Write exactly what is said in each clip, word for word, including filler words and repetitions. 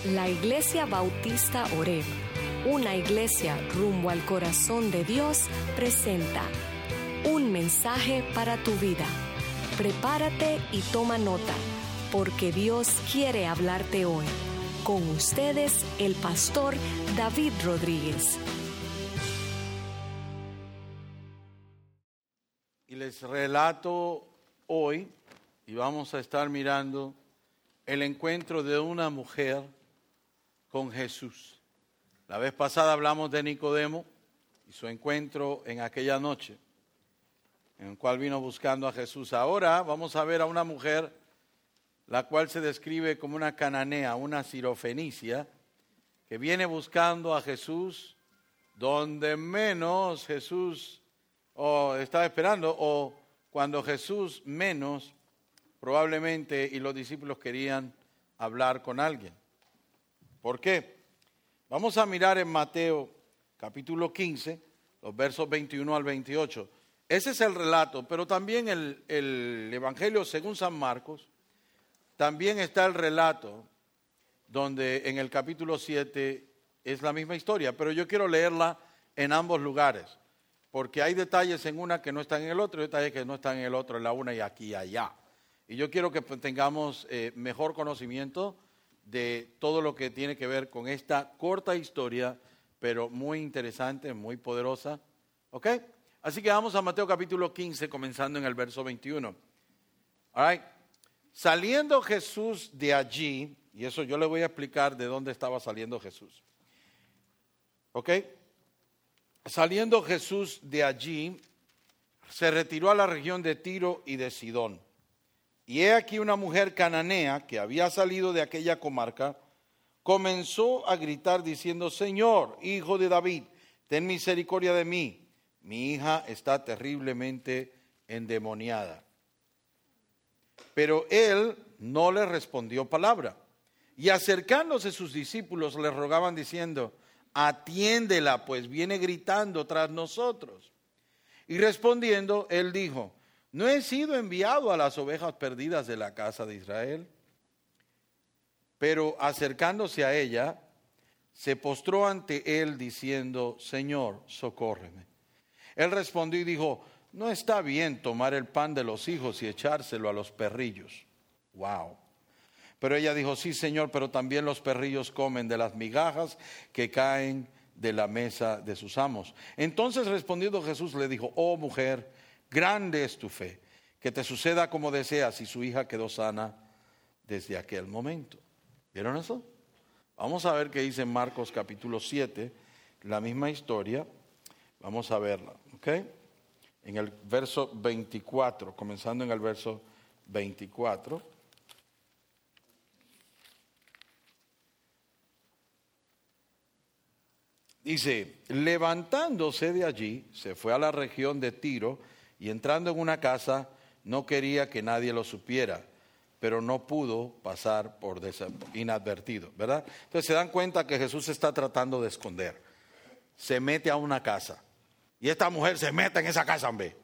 La Iglesia Bautista Oreb, una iglesia rumbo al corazón de Dios, presenta un mensaje para tu vida. Prepárate y toma nota, porque Dios quiere hablarte hoy. Con ustedes, el pastor David Rodríguez. Y les relato hoy, y vamos a estar mirando el encuentro de una mujer con Jesús. La vez pasada hablamos de Nicodemo y su encuentro en aquella noche, en el cual vino buscando a Jesús. Ahora vamos a ver a una mujer, la cual se describe como una cananea, una sirofenicia, que viene buscando a Jesús donde menos Jesús o estaba esperando, o cuando Jesús menos probablemente y los discípulos querían hablar con alguien. ¿Por qué? Vamos a mirar en Mateo capítulo quince, los versos veintiuno al veintiocho. Ese es el relato, pero también el, el Evangelio según San Marcos, también está el relato donde en el capítulo siete es la misma historia, pero yo quiero leerla en ambos lugares, porque hay detalles en una que no están en el otro y detalles que no están en el otro, en la una y aquí y allá. Y yo quiero que tengamos eh, mejor conocimiento de todo lo que tiene que ver con esta corta historia, pero muy interesante, muy poderosa. ¿Ok? Así que vamos a Mateo capítulo quince, comenzando en el verso veintiuno. All right. Saliendo Jesús de allí, y eso yo le voy a explicar de dónde estaba saliendo Jesús. ¿Ok? Saliendo Jesús de allí, se retiró a la región de Tiro y de Sidón. Y he aquí una mujer cananea que había salido de aquella comarca, comenzó a gritar diciendo: Señor, hijo de David, ten misericordia de mí. Mi hija está terriblemente endemoniada. Pero él no le respondió palabra. Y acercándose sus discípulos le rogaban diciendo: atiéndela, pues viene gritando tras nosotros. Y respondiendo, él dijo: ¿no he sido enviado a las ovejas perdidas de la casa de Israel? Pero acercándose a ella, se postró ante él diciendo: Señor, socórreme. Él respondió y dijo: no está bien tomar el pan de los hijos y echárselo a los perrillos. Wow. Pero ella dijo: sí, Señor, pero también los perrillos comen de las migajas que caen de la mesa de sus amos. Entonces respondiendo Jesús le dijo: oh mujer, grande es tu fe, que te suceda como deseas. Y su hija quedó sana desde aquel momento. ¿Vieron eso? Vamos a ver qué dice en Marcos capítulo siete, la misma historia. Vamos a verla, ¿ok? En el verso veinticuatro, comenzando en el verso veinticuatro. Dice: levantándose de allí, se fue a la región de Tiro y entrando en una casa, no quería que nadie lo supiera, pero no pudo pasar por inadvertido, ¿verdad? Entonces se dan cuenta que Jesús está tratando de esconder. Se mete a una casa y esta mujer se mete en esa casa, hombre.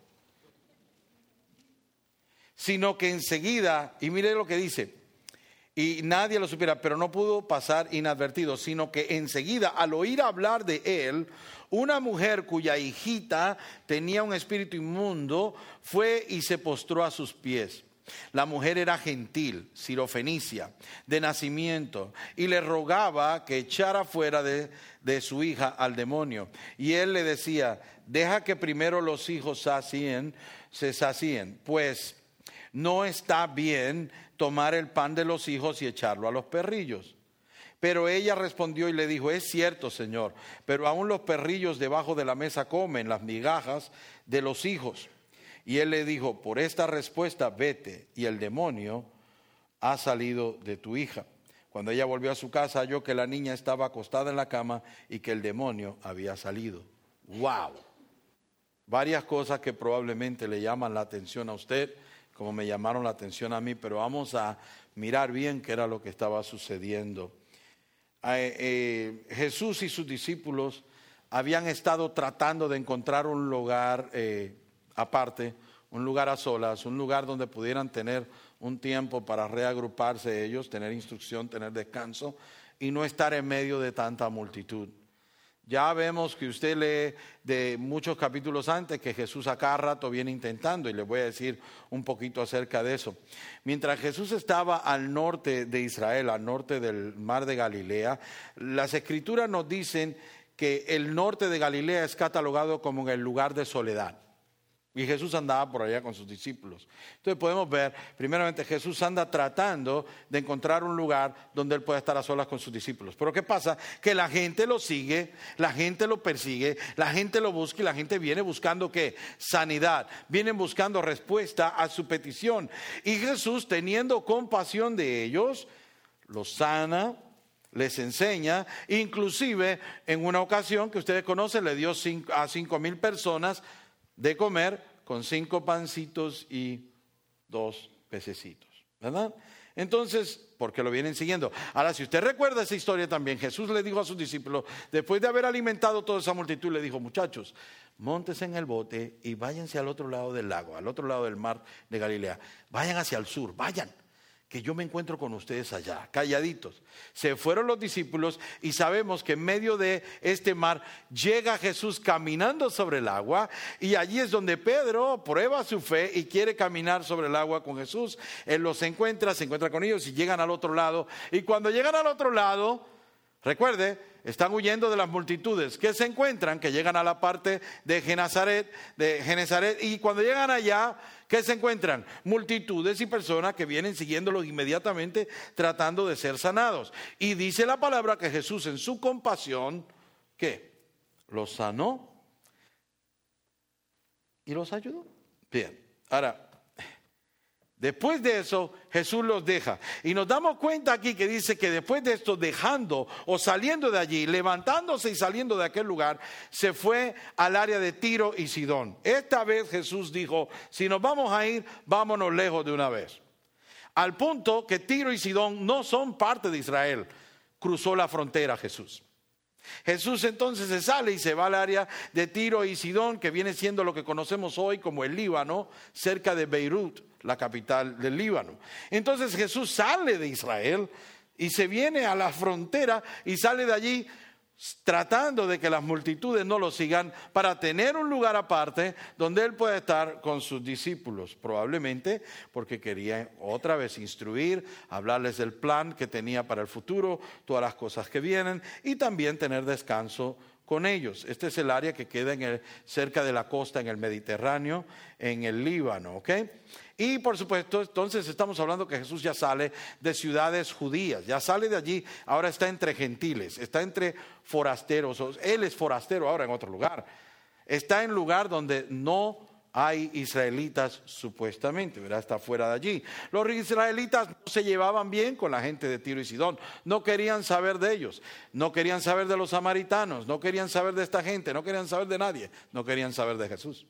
Sino que enseguida, y mire lo que dice, y nadie lo supiera, pero no pudo pasar inadvertido, sino que enseguida, al oír hablar de él, una mujer cuya hijita tenía un espíritu inmundo, fue y se postró a sus pies. La mujer era gentil, sirofenicia, de nacimiento, y le rogaba que echara fuera de, de su hija al demonio. Y él le decía: deja que primero los hijos sacien, se sacien, pues no está bien tomar el pan de los hijos y echarlo a los perrillos. Pero ella respondió y le dijo: es cierto, Señor, pero aún los perrillos debajo de la mesa comen las migajas de los hijos. Y él le dijo: por esta respuesta vete, y el demonio ha salido de tu hija. Cuando ella volvió a su casa, halló que la niña estaba acostada en la cama y que el demonio había salido. ¡Wow! Varias cosas que probablemente le llaman la atención a usted, como me llamaron la atención a mí, pero vamos a mirar bien qué era lo que estaba sucediendo. Eh, eh, Jesús y sus discípulos habían estado tratando de encontrar un lugar eh, aparte, un lugar a solas, un lugar donde pudieran tener un tiempo para reagruparse ellos, tener instrucción, tener descanso y no estar en medio de tanta multitud. Ya vemos que usted lee de muchos capítulos antes que Jesús a cada rato viene intentando, y les voy a decir un poquito acerca de eso. Mientras Jesús estaba al norte de Israel, al norte del mar de Galilea, las escrituras nos dicen que el norte de Galilea es catalogado como el lugar de soledad. Y Jesús andaba por allá con sus discípulos. Entonces podemos ver, primeramente, Jesús anda tratando de encontrar un lugar donde Él pueda estar a solas con sus discípulos. Pero ¿qué pasa? Que la gente lo sigue, la gente lo persigue, la gente lo busca y la gente viene buscando ¿qué? Sanidad. Vienen buscando respuesta a su petición. Y Jesús, teniendo compasión de ellos, los sana, les enseña, inclusive en una ocasión que ustedes conocen, le dio cinco, a cinco mil personas de comer con cinco pancitos y dos pececitos, ¿verdad? Entonces, porque lo vienen siguiendo. Ahora, si usted recuerda esa historia también, Jesús le dijo a sus discípulos, después de haber alimentado toda esa multitud, le dijo, muchachos, móntense en el bote y váyanse al otro lado del lago, al otro lado del mar de Galilea. Vayan hacia el sur, vayan, que yo me encuentro con ustedes allá, calladitos. Se fueron los discípulos y sabemos que en medio de este mar llega Jesús caminando sobre el agua, y allí es donde Pedro prueba su fe y quiere caminar sobre el agua con Jesús. Él los encuentra, se encuentra con ellos y llegan al otro lado. Y cuando llegan al otro lado, recuerde, están huyendo de las multitudes. ¿Qué se encuentran? Que llegan a la parte de Genezaret, de Genezaret, y cuando llegan allá, ¿qué se encuentran? Multitudes y personas que vienen siguiéndolos inmediatamente tratando de ser sanados. Y dice la palabra que Jesús en su compasión, ¿qué? Los sanó y los ayudó. Bien, ahora, después de eso, Jesús los deja. Y nos damos cuenta aquí que dice que después de esto, dejando o saliendo de allí, levantándose y saliendo de aquel lugar, se fue al área de Tiro y Sidón. Esta vez Jesús dijo, si nos vamos a ir, vámonos lejos de una vez. Al punto que Tiro y Sidón no son parte de Israel. Cruzó la frontera Jesús. Jesús entonces se sale y se va al área de Tiro y Sidón, que viene siendo lo que conocemos hoy como el Líbano, cerca de Beirut, la capital del Líbano. Entonces Jesús sale de Israel y se viene a la frontera y sale de allí tratando de que las multitudes no lo sigan, para tener un lugar aparte donde Él pueda estar con sus discípulos, probablemente porque quería otra vez instruir, hablarles del plan que tenía para el futuro, todas las cosas que vienen, y también tener descanso con ellos. Este es el área que queda en el, cerca de la costa en el Mediterráneo, en el Líbano, ¿ok? Y por supuesto, entonces estamos hablando que Jesús ya sale de ciudades judías, ya sale de allí, ahora está entre gentiles, está entre forasteros. Él es forastero ahora en otro lugar. Está en lugar donde no hay israelitas supuestamente, ¿verdad? Está fuera de allí. Los israelitas no se llevaban bien con la gente de Tiro y Sidón, no querían saber de ellos, no querían saber de los samaritanos, no querían saber de esta gente, no querían saber de nadie, no querían saber de Jesús.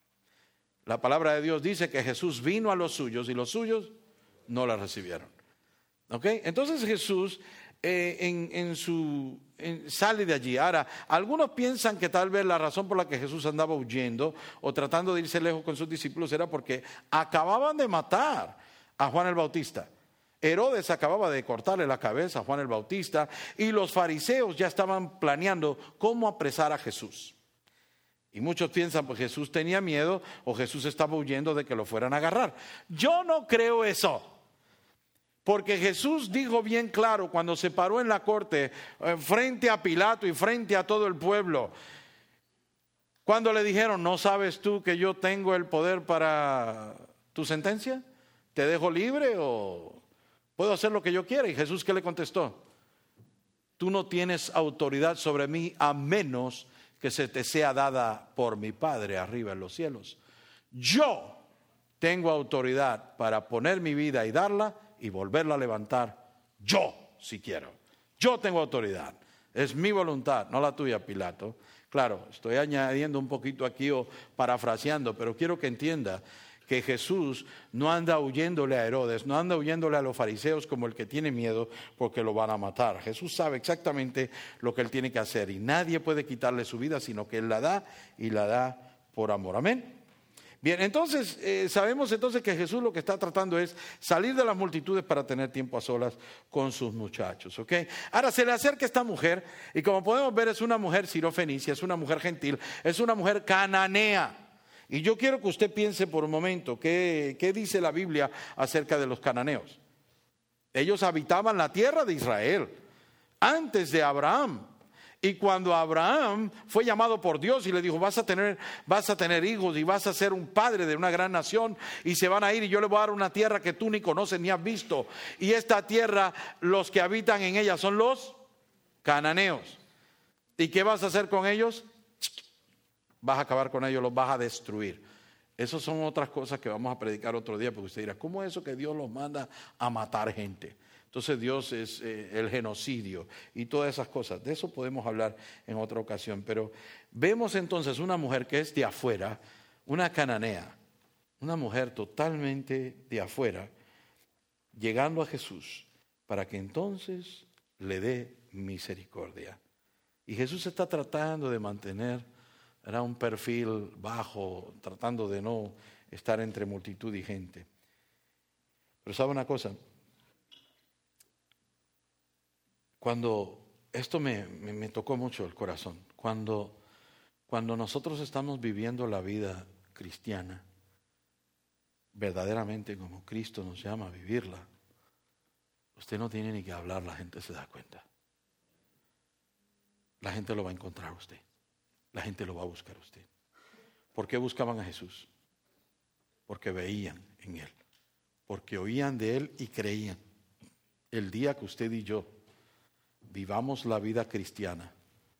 La palabra de Dios dice que Jesús vino a los suyos y los suyos no la recibieron. ¿Ok? Entonces Jesús eh, en, en su, en, sale de allí. Ahora, algunos piensan que tal vez la razón por la que Jesús andaba huyendo o tratando de irse lejos con sus discípulos era porque acababan de matar a Juan el Bautista. Herodes acababa de cortarle la cabeza a Juan el Bautista y los fariseos ya estaban planeando cómo apresar a Jesús. Y muchos piensan que Jesús tenía miedo o Jesús estaba huyendo de que lo fueran a agarrar. Yo no creo eso. Porque Jesús dijo bien claro cuando se paró en la corte frente a Pilato y frente a todo el pueblo. Cuando le dijeron, ¿no sabes tú que yo tengo el poder para tu sentencia? ¿Te dejo libre o puedo hacer lo que yo quiera? Y Jesús, ¿qué le contestó? Tú no tienes autoridad sobre mí a menos que se te sea dada por mi Padre arriba en los cielos. Yo tengo autoridad para poner mi vida y darla y volverla a levantar. Yo, si quiero. Yo tengo autoridad. Es mi voluntad, no la tuya, Pilato. Claro, estoy añadiendo un poquito aquí o parafraseando, pero quiero que entienda que Jesús no anda huyéndole a Herodes, no anda huyéndole a los fariseos como el que tiene miedo porque lo van a matar. Jesús sabe exactamente lo que Él tiene que hacer y nadie puede quitarle su vida, sino que Él la da y la da por amor. Amén. Bien, entonces eh, sabemos entonces que Jesús lo que está tratando es salir de las multitudes para tener tiempo a solas con sus muchachos, ¿ok? Ahora se le acerca esta mujer y como podemos ver es una mujer sirofenicia, es una mujer gentil, es una mujer cananea. Y yo quiero que usted piense por un momento, ¿qué, qué dice la Biblia acerca de los cananeos? Ellos habitaban la tierra de Israel antes de Abraham. Y cuando Abraham fue llamado por Dios y le dijo, vas a tener, vas a tener hijos y vas a ser un padre de una gran nación y se van a ir y yo le voy a dar una tierra que tú ni conoces ni has visto. Y esta tierra, los que habitan en ella son los cananeos. ¿Y qué vas a hacer con ellos? Vas a acabar con ellos, los vas a destruir. Esas son otras cosas que vamos a predicar otro día, porque usted dirá, ¿cómo es eso que Dios los manda a matar gente? Entonces Dios es eh, el genocidio y todas esas cosas. De eso podemos hablar en otra ocasión. Pero vemos entonces una mujer que es de afuera, una cananea, una mujer totalmente de afuera, llegando a Jesús para que entonces le dé misericordia. Y Jesús está tratando de mantener, era un perfil bajo, tratando de no estar entre multitud y gente. Pero ¿sabe una cosa? Cuando, esto me, me, me tocó mucho el corazón, cuando, cuando nosotros estamos viviendo la vida cristiana, verdaderamente como Cristo nos llama a vivirla, usted no tiene ni que hablar, la gente se da cuenta. La gente lo va a encontrar a usted, la gente lo va a buscar a usted. ¿Por qué buscaban a Jesús? Porque veían en Él, porque oían de Él y creían. El día que usted y yo vivamos la vida cristiana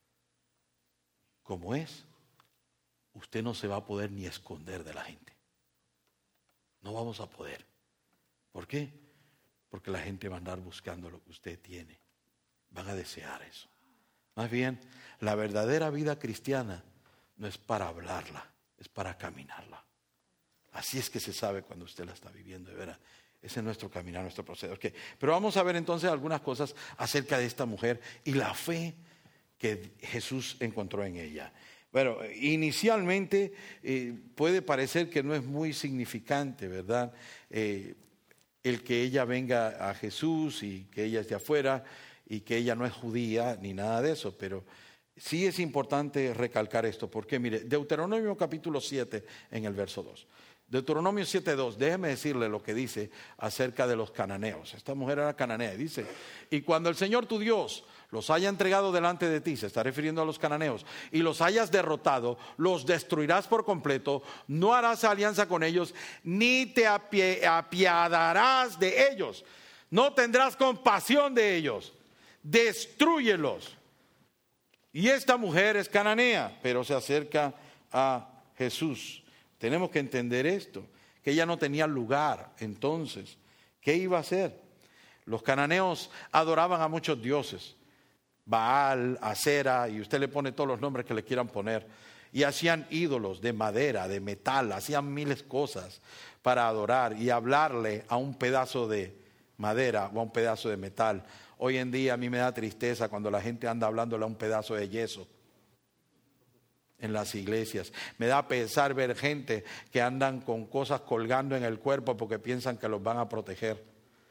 como es, usted no se va a poder ni esconder de la gente. No vamos a poder. ¿Por qué? Porque la gente va a andar buscando lo que usted tiene. Van a desear eso. Más bien, la verdadera vida cristiana no es para hablarla, es para caminarla. Así es que se sabe cuando usted la está viviendo, de veras. Ese es nuestro caminar, nuestro proceder. Okay. Pero vamos a ver entonces algunas cosas acerca de esta mujer y la fe que Jesús encontró en ella. Bueno, inicialmente eh, puede parecer que no es muy significante, ¿verdad? Eh, el que ella venga a Jesús y que ella es de afuera y que ella no es judía ni nada de eso, pero sí es importante recalcar esto, porque mire, Deuteronomio capítulo siete en el verso dos. Deuteronomio siete dos, déjeme decirle lo que dice acerca de los cananeos. Esta mujer era cananea, dice, y cuando el Señor tu Dios los haya entregado delante de ti, se está refiriendo a los cananeos, y los hayas derrotado, los destruirás por completo, no harás alianza con ellos, ni te apie- apiadarás de ellos, no tendrás compasión de ellos, destrúyelos. Y esta mujer es cananea, pero se acerca a Jesús. Tenemos que entender esto, que ella no tenía lugar. Entonces, ¿qué iba a hacer? Los cananeos adoraban a muchos dioses, Baal, Acera, y usted le pone todos los nombres que le quieran poner, y hacían ídolos de madera, de metal, hacían miles de cosas para adorar y hablarle a un pedazo de madera o a un pedazo de metal. Hoy en día a mí me da tristeza cuando la gente anda hablándole a un pedazo de yeso en las iglesias. Me da pesar ver gente que andan con cosas colgando en el cuerpo porque piensan que los van a proteger.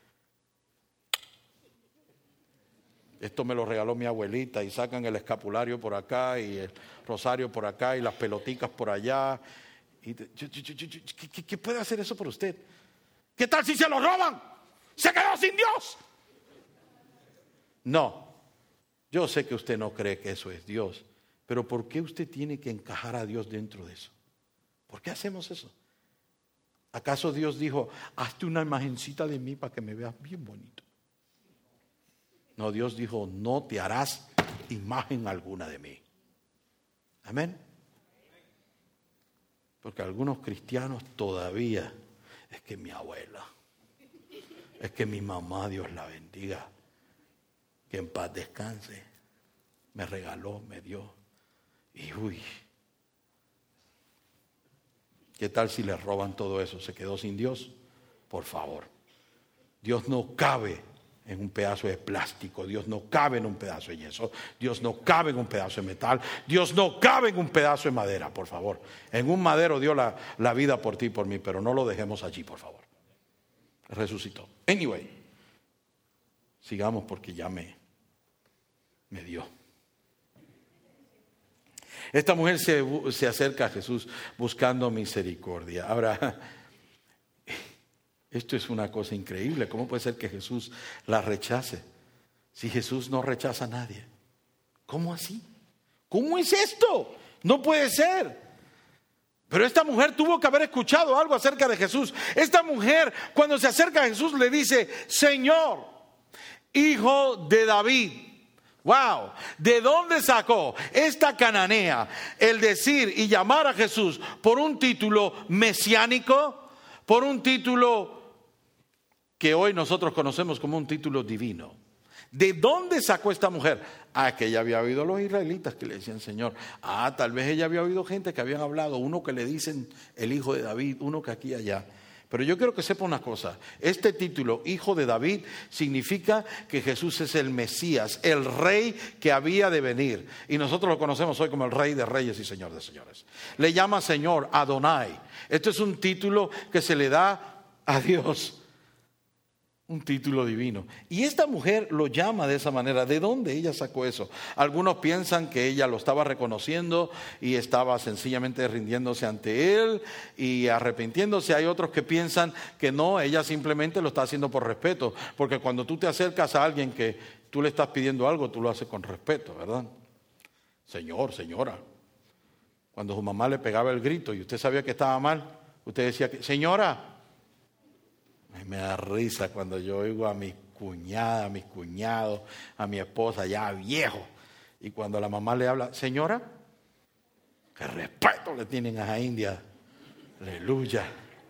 Esto me lo regaló mi abuelita y sacan el escapulario por acá y el rosario por acá y las peloticas por allá. Y te, yo, yo, yo, yo, ¿qué, ¿Qué puede hacer eso por usted? ¿Qué tal si se lo roban? ¡Se quedó sin Dios! No, yo sé que usted no cree que eso es Dios. Pero ¿por qué usted tiene que encajar a Dios dentro de eso? ¿Por qué hacemos eso? ¿Acaso Dios dijo, hazte una imagencita de mí para que me veas bien bonito? No, Dios dijo, no te harás imagen alguna de mí. Amén. Porque algunos cristianos todavía, es que mi abuela, es que mi mamá, Dios la bendiga, que en paz descanse, me regaló, me dio. Y uy, ¿qué tal si le roban todo eso? ¿Se quedó sin Dios? Por favor, Dios no cabe en un pedazo de plástico. Dios no cabe en un pedazo de yeso. Dios no cabe en un pedazo de metal. Dios no cabe en un pedazo de madera, por favor. En un madero dio la, la vida por ti y por mí, pero no lo dejemos allí, por favor. Resucitó. Anyway, sigamos porque ya me, me dio. Esta mujer se, se acerca a Jesús buscando misericordia. Ahora, esto es una cosa increíble. ¿Cómo puede ser que Jesús la rechace? Si Jesús no rechaza a nadie. ¿Cómo así? ¿Cómo es esto? No puede ser. Pero esta mujer tuvo que haber escuchado algo acerca de Jesús. Esta mujer, cuando se acerca a Jesús, le dice: Señor, hijo de David. Wow, ¿de dónde sacó esta cananea el decir y llamar a Jesús por un título mesiánico, por un título que hoy nosotros conocemos como un título divino? ¿De dónde sacó esta mujer? Ah, que ella había oído a los israelitas que le decían Señor. Ah, tal vez ella había oído gente que habían hablado, uno que le dicen el hijo de David, uno que aquí y allá. Pero yo quiero que sepa una cosa, este título, hijo de David, significa que Jesús es el Mesías, el rey que había de venir. Y nosotros lo conocemos hoy como el rey de reyes y señor de señores. Le llama Señor, Adonai. Esto es un título que se le da a Dios. Un título divino. Y esta mujer lo llama de esa manera. ¿De dónde ella sacó eso? Algunos piensan que ella lo estaba reconociendo y estaba sencillamente rindiéndose ante él y arrepintiéndose. Hay otros que piensan que no, ella simplemente lo está haciendo por respeto. Porque cuando tú te acercas a alguien que tú le estás pidiendo algo, tú lo haces con respeto, ¿verdad? Señor, señora. Cuando su mamá le pegaba el grito y usted sabía que estaba mal, usted decía, que, señora. Me da risa cuando yo oigo a mi cuñada, a mis cuñados, a mi esposa ya viejo. Y cuando la mamá le habla, señora, qué respeto le tienen a esa india. Aleluya.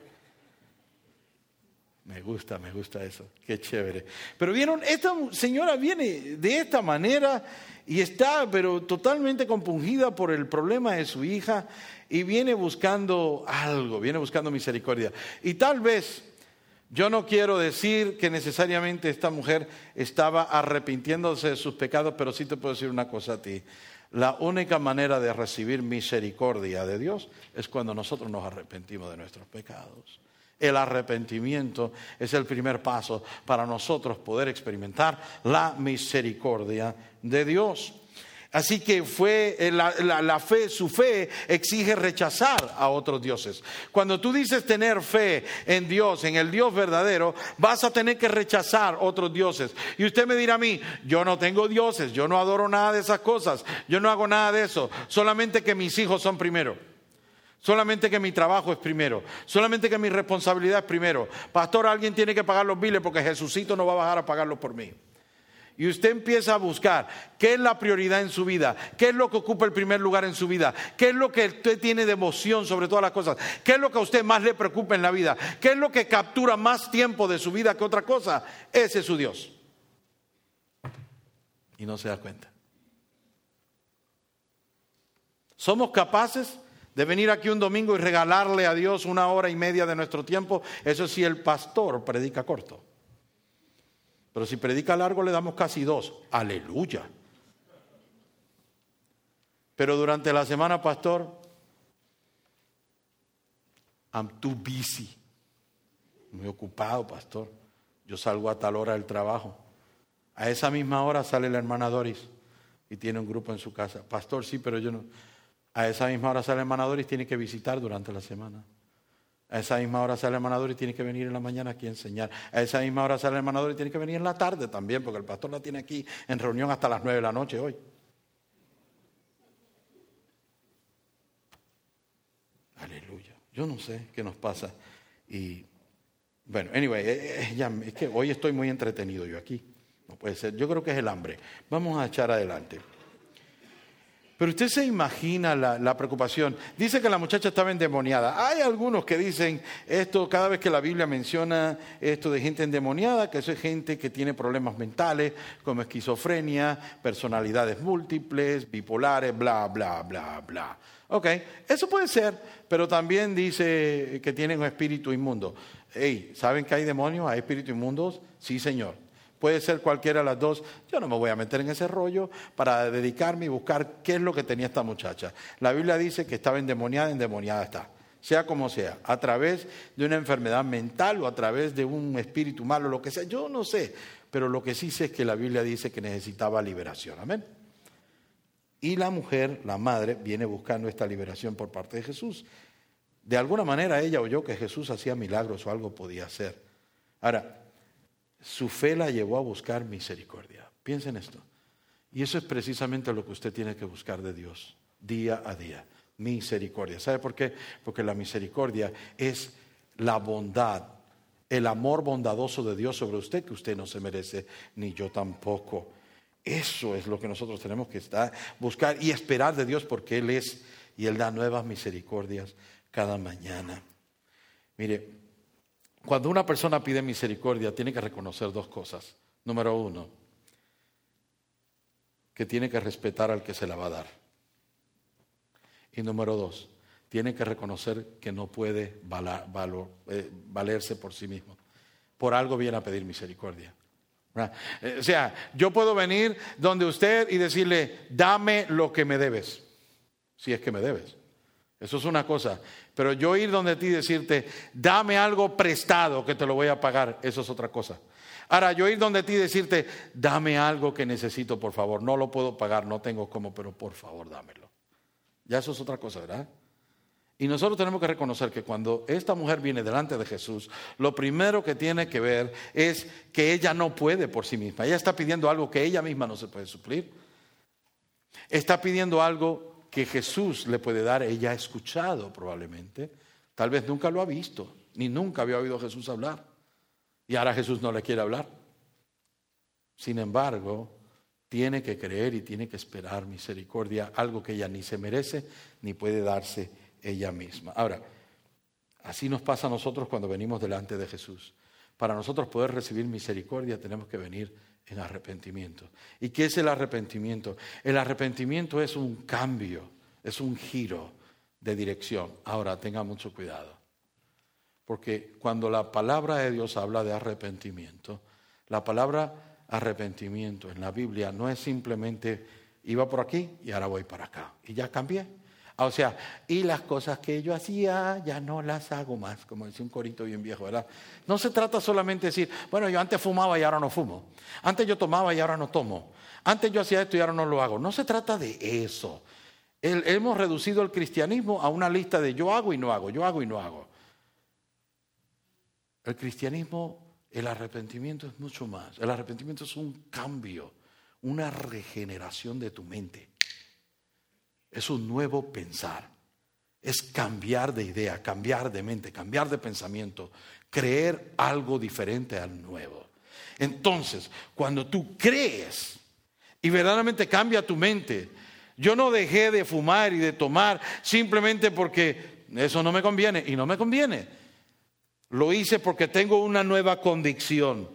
Me gusta, me gusta eso. Qué chévere. Pero vieron, esta señora viene de esta manera y está pero totalmente compungida por el problema de su hija y viene buscando algo, viene buscando misericordia. Y tal vez... yo no quiero decir que necesariamente esta mujer estaba arrepintiéndose de sus pecados, pero sí te puedo decir una cosa a ti. La única manera de recibir misericordia de Dios es cuando nosotros nos arrepentimos de nuestros pecados. El arrepentimiento es el primer paso para nosotros poder experimentar la misericordia de Dios. Así que fue la, la, la fe, su fe exige rechazar a otros dioses. Cuando tú dices tener fe en Dios, en el Dios verdadero, vas a tener que rechazar otros dioses. Y usted me dirá a mí, yo no tengo dioses, yo no adoro nada de esas cosas, yo no hago nada de eso, solamente que mis hijos son primero. Solamente que mi trabajo es primero, solamente que mi responsabilidad es primero. Pastor, alguien tiene que pagar los biles porque Jesucito no va a bajar a pagarlos por mí. Y usted empieza a buscar qué es la prioridad en su vida, qué es lo que ocupa el primer lugar en su vida, qué es lo que usted tiene de emoción sobre todas las cosas, qué es lo que a usted más le preocupa en la vida, qué es lo que captura más tiempo de su vida que otra cosa. Ese es su Dios. Y no se da cuenta. ¿Somos capaces de venir aquí un domingo y regalarle a Dios una hora y media de nuestro tiempo? Eso sí, el pastor predica corto. Pero si predica largo le damos casi dos. Aleluya. Pero durante la semana, pastor, I'm too busy. Muy ocupado, pastor. Yo salgo a tal hora del trabajo. A esa misma hora sale la hermana Doris y tiene un grupo en su casa. Pastor, sí, pero yo no. A esa misma hora sale la hermana Doris y tiene que visitar durante la semana. A esa misma hora sale el hermanador y tiene que venir en la mañana aquí a enseñar. A esa misma hora sale el hermanador y tiene que venir en la tarde también, porque el pastor la tiene aquí en reunión hasta las nueve de la noche hoy. Aleluya. Yo no sé qué nos pasa. Y bueno, anyway, eh, eh, ya, es que hoy estoy muy entretenido yo aquí. No puede ser. Yo creo que es el hambre. Vamos a echar adelante. Pero usted se imagina la, la preocupación. Dice que la muchacha estaba endemoniada. Hay algunos que dicen esto cada vez que la Biblia menciona esto de gente endemoniada, que eso es gente que tiene problemas mentales como esquizofrenia, personalidades múltiples, bipolares, bla, bla, bla, bla. Ok, eso puede ser, pero también dice que tienen un espíritu inmundo. Hey, ¿saben que hay demonios? ¿Hay espíritus inmundos? Sí, señor. Puede ser cualquiera de las dos. Yo no me voy a meter en ese rollo para dedicarme y buscar qué es lo que tenía esta muchacha. La Biblia dice que estaba endemoniada, endemoniada está. Sea como sea, a través de una enfermedad mental o a través de un espíritu malo, lo que sea. Yo no sé, pero lo que sí sé es que la Biblia dice que necesitaba liberación. Amén. Y la mujer, la madre, viene buscando esta liberación por parte de Jesús. De alguna manera ella oyó que Jesús hacía milagros o algo podía hacer. Ahora, su fe la llevó a buscar misericordia. Piensen esto. Y eso es precisamente lo que usted tiene que buscar de Dios, día a día. Misericordia. ¿Sabe por qué? Porque la misericordia es la bondad, el amor bondadoso de Dios sobre usted que usted no se merece, ni yo tampoco. Eso es lo que nosotros tenemos que estar, buscar y esperar de Dios, porque Él es y Él da nuevas misericordias cada mañana. Mire, cuando una persona pide misericordia, tiene que reconocer dos cosas. Número uno, que tiene que respetar al que se la va a dar. Y número dos, tiene que reconocer que no puede valer, valor, eh, valerse por sí mismo. Por algo viene a pedir misericordia. Eh, o sea, yo puedo venir donde usted y decirle, dame lo que me debes, si es que me debes. Eso es una cosa. Pero yo ir donde ti y decirte, dame algo prestado que te lo voy a pagar, eso es otra cosa. Ahora, yo ir donde ti y decirte, dame algo que necesito, por favor, no lo puedo pagar, no tengo cómo, pero por favor, dámelo. Ya eso es otra cosa, ¿verdad? Y nosotros tenemos que reconocer que cuando esta mujer viene delante de Jesús, lo primero que tiene que ver es que ella no puede por sí misma. Ella está pidiendo algo que ella misma no se puede suplir. Está pidiendo algo que Jesús le puede dar. Ella ha escuchado probablemente. Tal vez nunca lo ha visto, ni nunca había oído a Jesús hablar. Y ahora Jesús no le quiere hablar. Sin embargo, tiene que creer y tiene que esperar misericordia, algo que ella ni se merece ni puede darse ella misma. Ahora, así nos pasa a nosotros cuando venimos delante de Jesús. Para nosotros poder recibir misericordia tenemos que venir en arrepentimiento. ¿Y qué es el arrepentimiento? El arrepentimiento es un cambio, es un giro de dirección. Ahora, tenga mucho cuidado, porque cuando la palabra de Dios habla de arrepentimiento, la palabra arrepentimiento en la Biblia no es simplemente iba por aquí y ahora voy para acá y ya cambié. O sea, y las cosas que yo hacía ya no las hago más, como decía un corito bien viejo, ¿verdad? No se trata solamente de decir, bueno, yo antes fumaba y ahora no fumo. Antes yo tomaba y ahora no tomo. Antes yo hacía esto y ahora no lo hago. No se trata de eso. El, hemos reducido el cristianismo a una lista de yo hago y no hago, yo hago y no hago. El cristianismo, el arrepentimiento es mucho más. El arrepentimiento es un cambio, una regeneración de tu mente. Es un nuevo pensar, es cambiar de idea, cambiar de mente, cambiar de pensamiento, creer algo diferente al nuevo. Entonces, cuando tú crees y verdaderamente cambia tu mente, yo no dejé de fumar y de tomar simplemente porque eso no me conviene y no me conviene. Lo hice porque tengo una nueva convicción.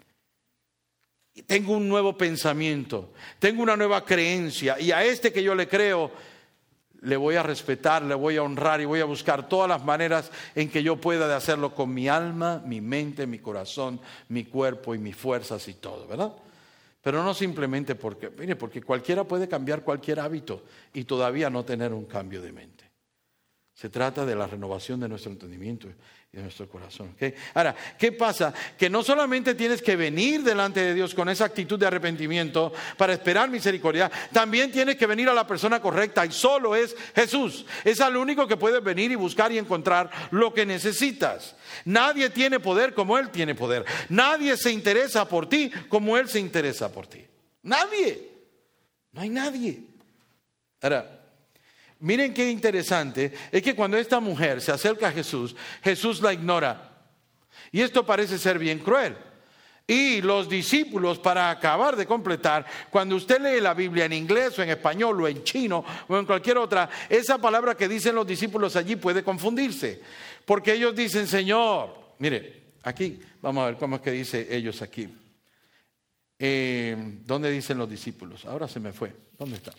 Tengo un nuevo pensamiento, tengo una nueva creencia y a este que yo le creo le voy a respetar, le voy a honrar y voy a buscar todas las maneras en que yo pueda de hacerlo con mi alma, mi mente, mi corazón, mi cuerpo y mis fuerzas y todo, ¿verdad? Pero no simplemente porque, mire, porque cualquiera puede cambiar cualquier hábito y todavía no tener un cambio de mente. Se trata de la renovación de nuestro entendimiento y de nuestro corazón. ¿Okay? Ahora, ¿qué pasa? Que no solamente tienes que venir delante de Dios con esa actitud de arrepentimiento para esperar misericordia, también tienes que venir a la persona correcta y solo es Jesús. Es al único que puedes venir y buscar y encontrar lo que necesitas. Nadie tiene poder como Él tiene poder. Nadie se interesa por ti como Él se interesa por ti. Nadie. No hay nadie. Ahora, miren qué interesante, es que cuando esta mujer se acerca a Jesús, Jesús la ignora. Y esto parece ser bien cruel. Y los discípulos, para acabar de completar, cuando usted lee la Biblia en inglés o en español o en chino o en cualquier otra, esa palabra que dicen los discípulos allí puede confundirse. Porque ellos dicen, Señor, mire, aquí, vamos a ver cómo es que dice ellos aquí. Eh, ¿Dónde dicen los discípulos? Ahora se me fue. ¿Dónde está?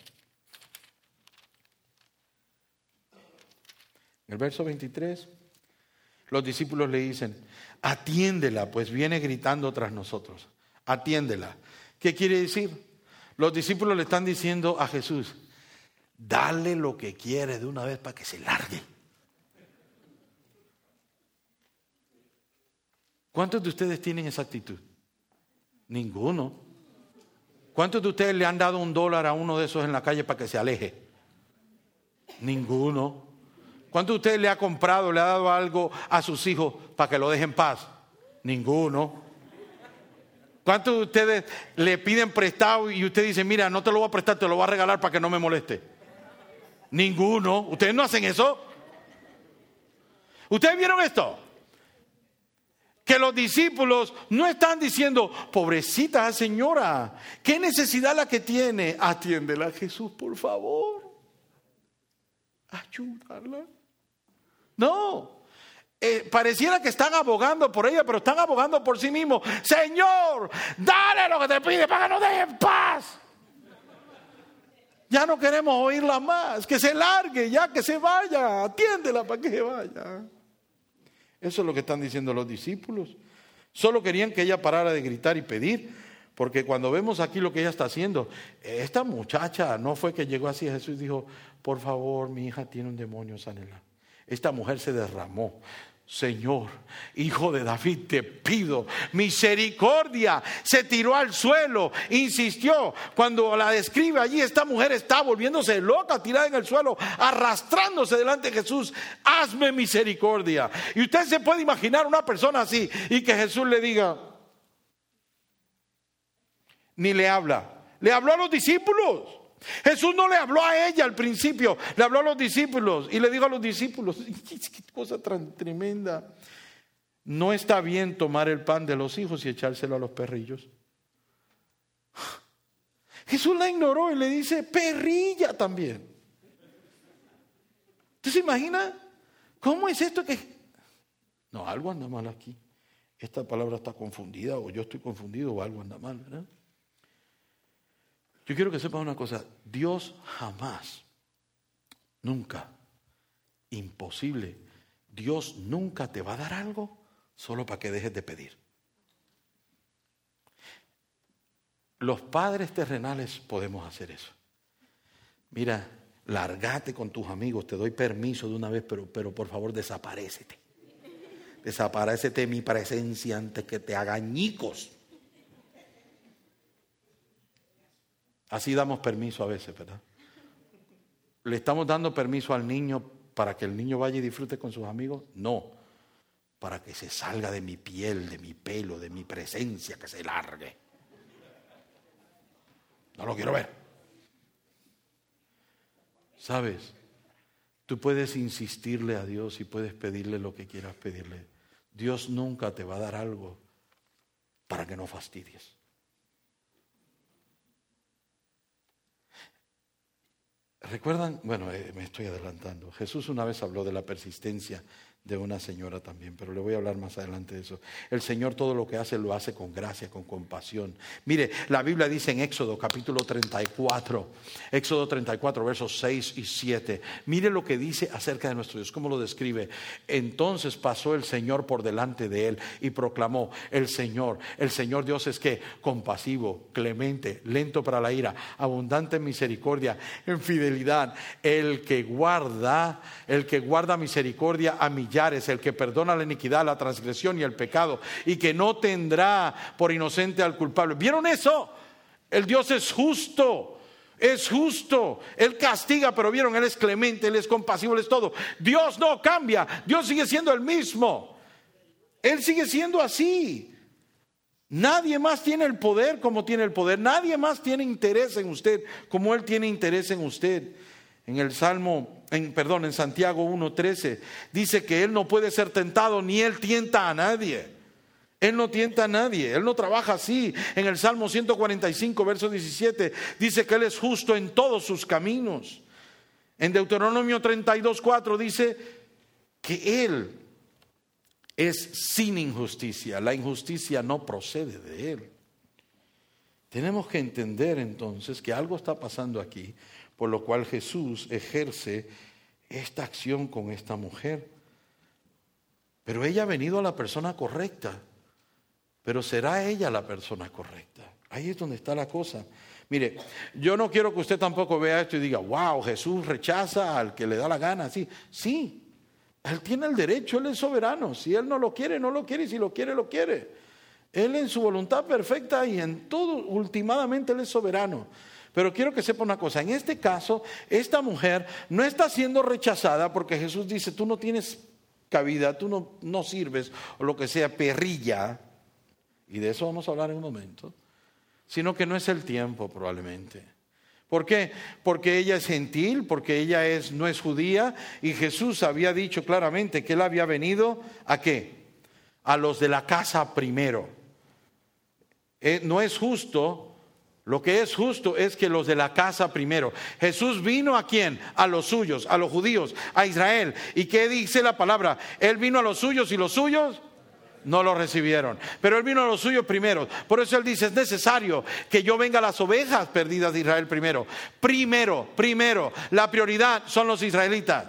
En el verso veintitrés, los discípulos le dicen, atiéndela, pues viene gritando tras nosotros. atiéndela. ¿Qué quiere decir? Los discípulos le están diciendo a Jesús, dale lo que quiere de una vez para que se largue. ¿Cuántos de ustedes tienen esa actitud? Ninguno. ¿Cuántos de ustedes le han dado un dólar a uno de esos en la calle para que se aleje? Ninguno. ¿Cuántos de ustedes le ha comprado, le ha dado algo a sus hijos para que lo dejen en paz? Ninguno. ¿Cuántos de ustedes le piden prestado y usted dice, mira, no te lo voy a prestar, te lo voy a regalar para que no me moleste? Ninguno. ¿Ustedes no hacen eso? ¿Ustedes vieron esto? Que los discípulos no están diciendo, pobrecita señora, ¿qué necesidad la que tiene? Atiéndela, Jesús, por favor. Ayúdala. No. Eh, pareciera que están abogando por ella, pero están abogando por sí mismos. Señor, dale lo que te pide para que nos deje en paz. Ya no queremos oírla más. Que se largue, ya que se vaya. Atiéndela para que se vaya. Eso es lo que están diciendo los discípulos. Solo querían que ella parara de gritar y pedir. Porque cuando vemos aquí lo que ella está haciendo, esta muchacha no fue que llegó así a Jesús y dijo, por favor, mi hija tiene un demonio, sánela. Esta mujer se derramó. Señor, hijo de David, te pido misericordia. Se tiró al suelo, insistió. Cuando la describe allí, esta mujer está volviéndose loca, tirada en el suelo, arrastrándose delante de Jesús. Hazme misericordia. Y usted se puede imaginar una persona así y que Jesús le diga, ni le habla. Le habló a los discípulos. Jesús no le habló a ella al principio, le habló a los discípulos y le dijo a los discípulos, qué cosa tan tremenda, no está bien tomar el pan de los hijos y echárselo a los perrillos. Jesús la ignoró y le dice, perrilla también. ¿Usted se imagina? ¿Cómo es esto que...? No, algo anda mal aquí. Esta palabra está confundida o yo estoy confundido o algo anda mal, ¿verdad? Yo quiero que sepan una cosa, Dios jamás, nunca, imposible, Dios nunca te va a dar algo solo para que dejes de pedir. Los padres terrenales podemos hacer eso. Mira, lárgate con tus amigos, te doy permiso de una vez, pero, pero por favor desaparécete. Desaparécete de mi presencia antes que te haga añicos. Así damos permiso a veces, ¿verdad? ¿Le estamos dando permiso al niño para que el niño vaya y disfrute con sus amigos? No, para que se salga de mi piel, de mi pelo, de mi presencia, que se largue. No lo quiero ver. ¿Sabes? Tú puedes insistirle a Dios y puedes pedirle lo que quieras pedirle. Dios nunca te va a dar algo para que no fastidies. ¿Recuerdan? Bueno, eh, me estoy adelantando. Jesús una vez habló de la persistencia de una señora también, pero le voy a hablar más adelante de eso. El Señor todo lo que hace lo hace con gracia, con compasión. Mire, la Biblia dice en Éxodo capítulo treinta y cuatro, Éxodo treinta y cuatro versos seis y siete. Mire lo que dice acerca de nuestro Dios, cómo lo describe. Entonces pasó el Señor por delante de él y proclamó, el Señor, el Señor Dios es que compasivo, clemente, lento para la ira, abundante en misericordia, en fidelidad, el que guarda, el que guarda misericordia a millares, el que perdona la iniquidad, la transgresión y el pecado, y que no tendrá por inocente al culpable. ¿Vieron eso? El Dios es justo, es justo, Él castiga, pero vieron, Él es clemente, Él es compasivo, Él es todo. Dios no cambia, Dios sigue siendo el mismo, Él sigue siendo así. Nadie más tiene el poder como tiene el poder, nadie más tiene interés en usted como Él tiene interés en usted. En el Salmo, en, perdón, en Santiago uno trece, dice que Él no puede ser tentado ni Él tienta a nadie. Él no tienta a nadie, Él no trabaja así. En el Salmo ciento cuarenta y cinco, verso diecisiete, dice que Él es justo en todos sus caminos. En Deuteronomio treinta y dos, cuatro dice que Él es sin injusticia. La injusticia no procede de Él. Tenemos que entender entonces que algo está pasando aquí, por lo cual Jesús ejerce esta acción con esta mujer. Pero ella ha venido a la persona correcta. Pero ¿será ella la persona correcta? Ahí es donde está la cosa. Mire, yo no quiero que usted tampoco vea esto y diga, wow, Jesús rechaza al que le da la gana. Sí, sí, Él tiene el derecho, Él es soberano. Si Él no lo quiere, no lo quiere, y si lo quiere, lo quiere. Él en su voluntad perfecta y en todo, últimamente Él es soberano. Pero quiero que sepa una cosa, en este caso, esta mujer no está siendo rechazada porque Jesús dice, tú no tienes cabida, tú no, no sirves, o lo que sea, perrilla. Y de eso vamos a hablar en un momento. Sino que no es el tiempo probablemente. ¿Por qué? Porque ella es gentil, porque ella es, no es judía, y Jesús había dicho claramente que Él había venido ¿a qué? A los de la casa primero. Eh, no es justo, lo que es justo es que los de la casa primero. Jesús vino ¿a quién? A los suyos, a los judíos, a Israel. ¿Y qué dice la palabra? Él vino a los suyos y los suyos no lo recibieron, pero Él vino a los suyos primero. Por eso Él dice, es necesario que yo venga a las ovejas perdidas de Israel primero. Primero, primero, la prioridad son los israelitas.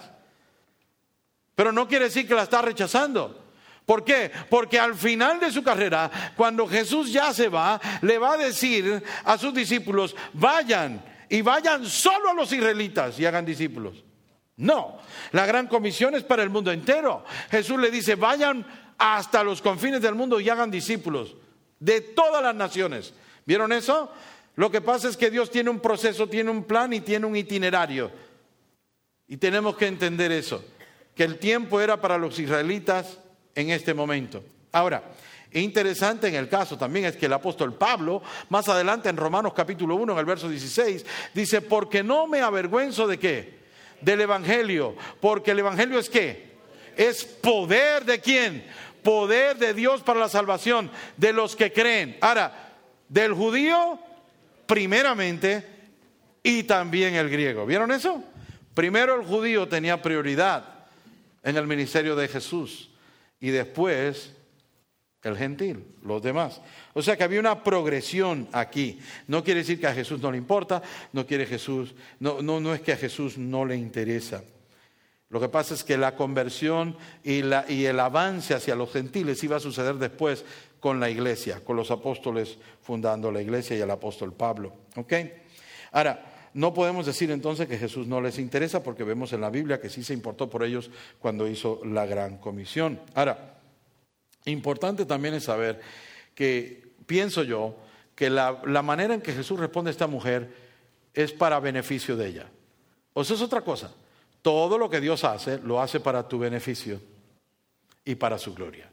Pero no quiere decir que la está rechazando. ¿Por qué? Porque al final de su carrera, cuando Jesús ya se va, le va a decir a sus discípulos, vayan y vayan solo a los israelitas y hagan discípulos. No, la gran comisión es para el mundo entero. Jesús le dice, vayan hasta los confines del mundo y hagan discípulos de todas las naciones. ¿Vieron eso? Lo que pasa es que Dios tiene un proceso, tiene un plan y tiene un itinerario. Y tenemos que entender eso, que el tiempo era para los israelitas en este momento. Ahora, interesante en el caso también es que el apóstol Pablo, más adelante en Romanos capítulo uno, en el verso dieciséis, dice, porque no me avergüenzo de qué, del evangelio, porque el evangelio es qué, es poder de quién, poder de Dios para la salvación de los que creen. Ahora, del judío primeramente y también el griego. ¿Vieron eso? Primero el judío tenía prioridad en el ministerio de Jesús y después el gentil, los demás. O sea que había una progresión aquí. No quiere decir que a Jesús no le importa, no quiere Jesús, no, no, no es que a Jesús no le interesa. Lo que pasa es que la conversión y, la, y el avance hacia los gentiles iba a suceder después con la iglesia, con los apóstoles fundando la iglesia y el apóstol Pablo. ¿Ok? Ahora, no podemos decir entonces que Jesús no les interesa porque vemos en la Biblia que sí se importó por ellos cuando hizo la gran comisión. Ahora, importante también es saber que, pienso yo, que la, la manera en que Jesús responde a esta mujer es para beneficio de ella. O sea, es otra cosa. Todo lo que Dios hace, lo hace para tu beneficio y para su gloria.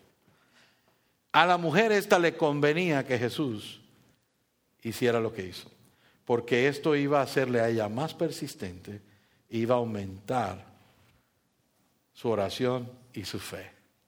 A la mujer esta le convenía que Jesús hiciera lo que hizo, porque esto iba a hacerle a ella más persistente, iba a aumentar su oración y su fe.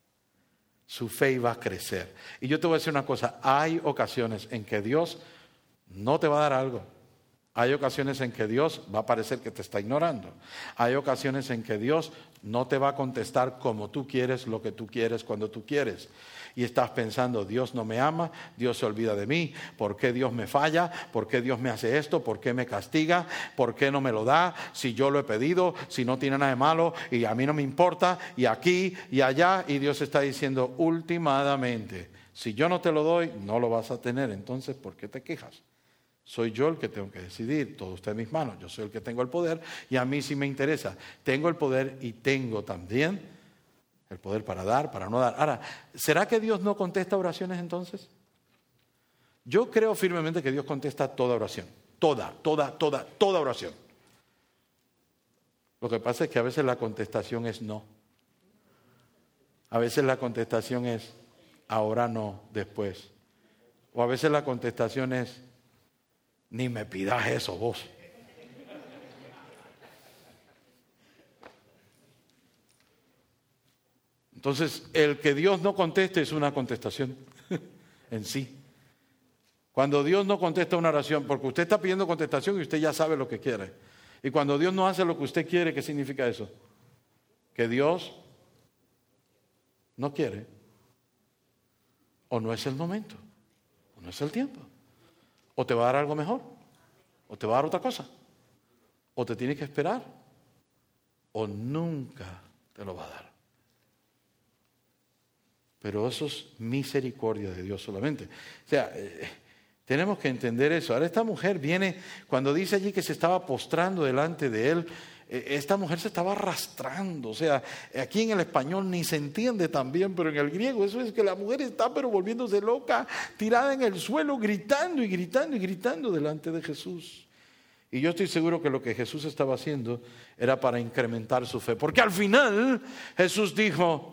Su fe iba a crecer. Y yo te voy a decir una cosa, hay ocasiones en que Dios no te va a dar algo. Hay ocasiones en que Dios va a parecer que te está ignorando. Hay ocasiones en que Dios no te va a contestar como tú quieres, lo que tú quieres, cuando tú quieres. Y estás pensando, Dios no me ama, Dios se olvida de mí, ¿por qué Dios me falla? ¿Por qué Dios me hace esto? ¿Por qué me castiga? ¿Por qué no me lo da? Si yo lo he pedido, si no tiene nada de malo y a mí no me importa, y aquí y allá, y Dios está diciendo, últimamente, si yo no te lo doy, no lo vas a tener, entonces, ¿por qué te quejas? Soy yo el que tengo que decidir, todo está en mis manos, yo soy el que tengo el poder y a mí sí me interesa. Tengo el poder y tengo también el poder para dar, para no dar. Ahora, ¿será que Dios no contesta oraciones entonces? Yo creo firmemente que Dios contesta toda oración, toda, toda, toda, toda oración. Lo que pasa es que a veces la contestación es no. A veces la contestación es ahora no, después. O a veces la contestación es ni me pidas eso vos. Entonces, el que Dios no conteste es una contestación en sí. Cuando Dios no contesta una oración, porque usted está pidiendo contestación y usted ya sabe lo que quiere. Y cuando Dios no hace lo que usted quiere, ¿qué significa eso? Que Dios no quiere, o no es el momento, o no es el tiempo. O te va a dar algo mejor, o te va a dar otra cosa, o te tiene que esperar, o nunca te lo va a dar. Pero eso es misericordia de Dios solamente. O sea, eh, tenemos que entender eso. Ahora esta mujer viene, cuando dice allí que se estaba postrando delante de él, eh, esta mujer se estaba arrastrando. O sea, aquí en el español ni se entiende tan bien, pero en el griego eso es que la mujer está pero volviéndose loca, tirada en el suelo, gritando y gritando y gritando delante de Jesús. Y yo estoy seguro que lo que Jesús estaba haciendo era para incrementar su fe. Porque al final Jesús dijo,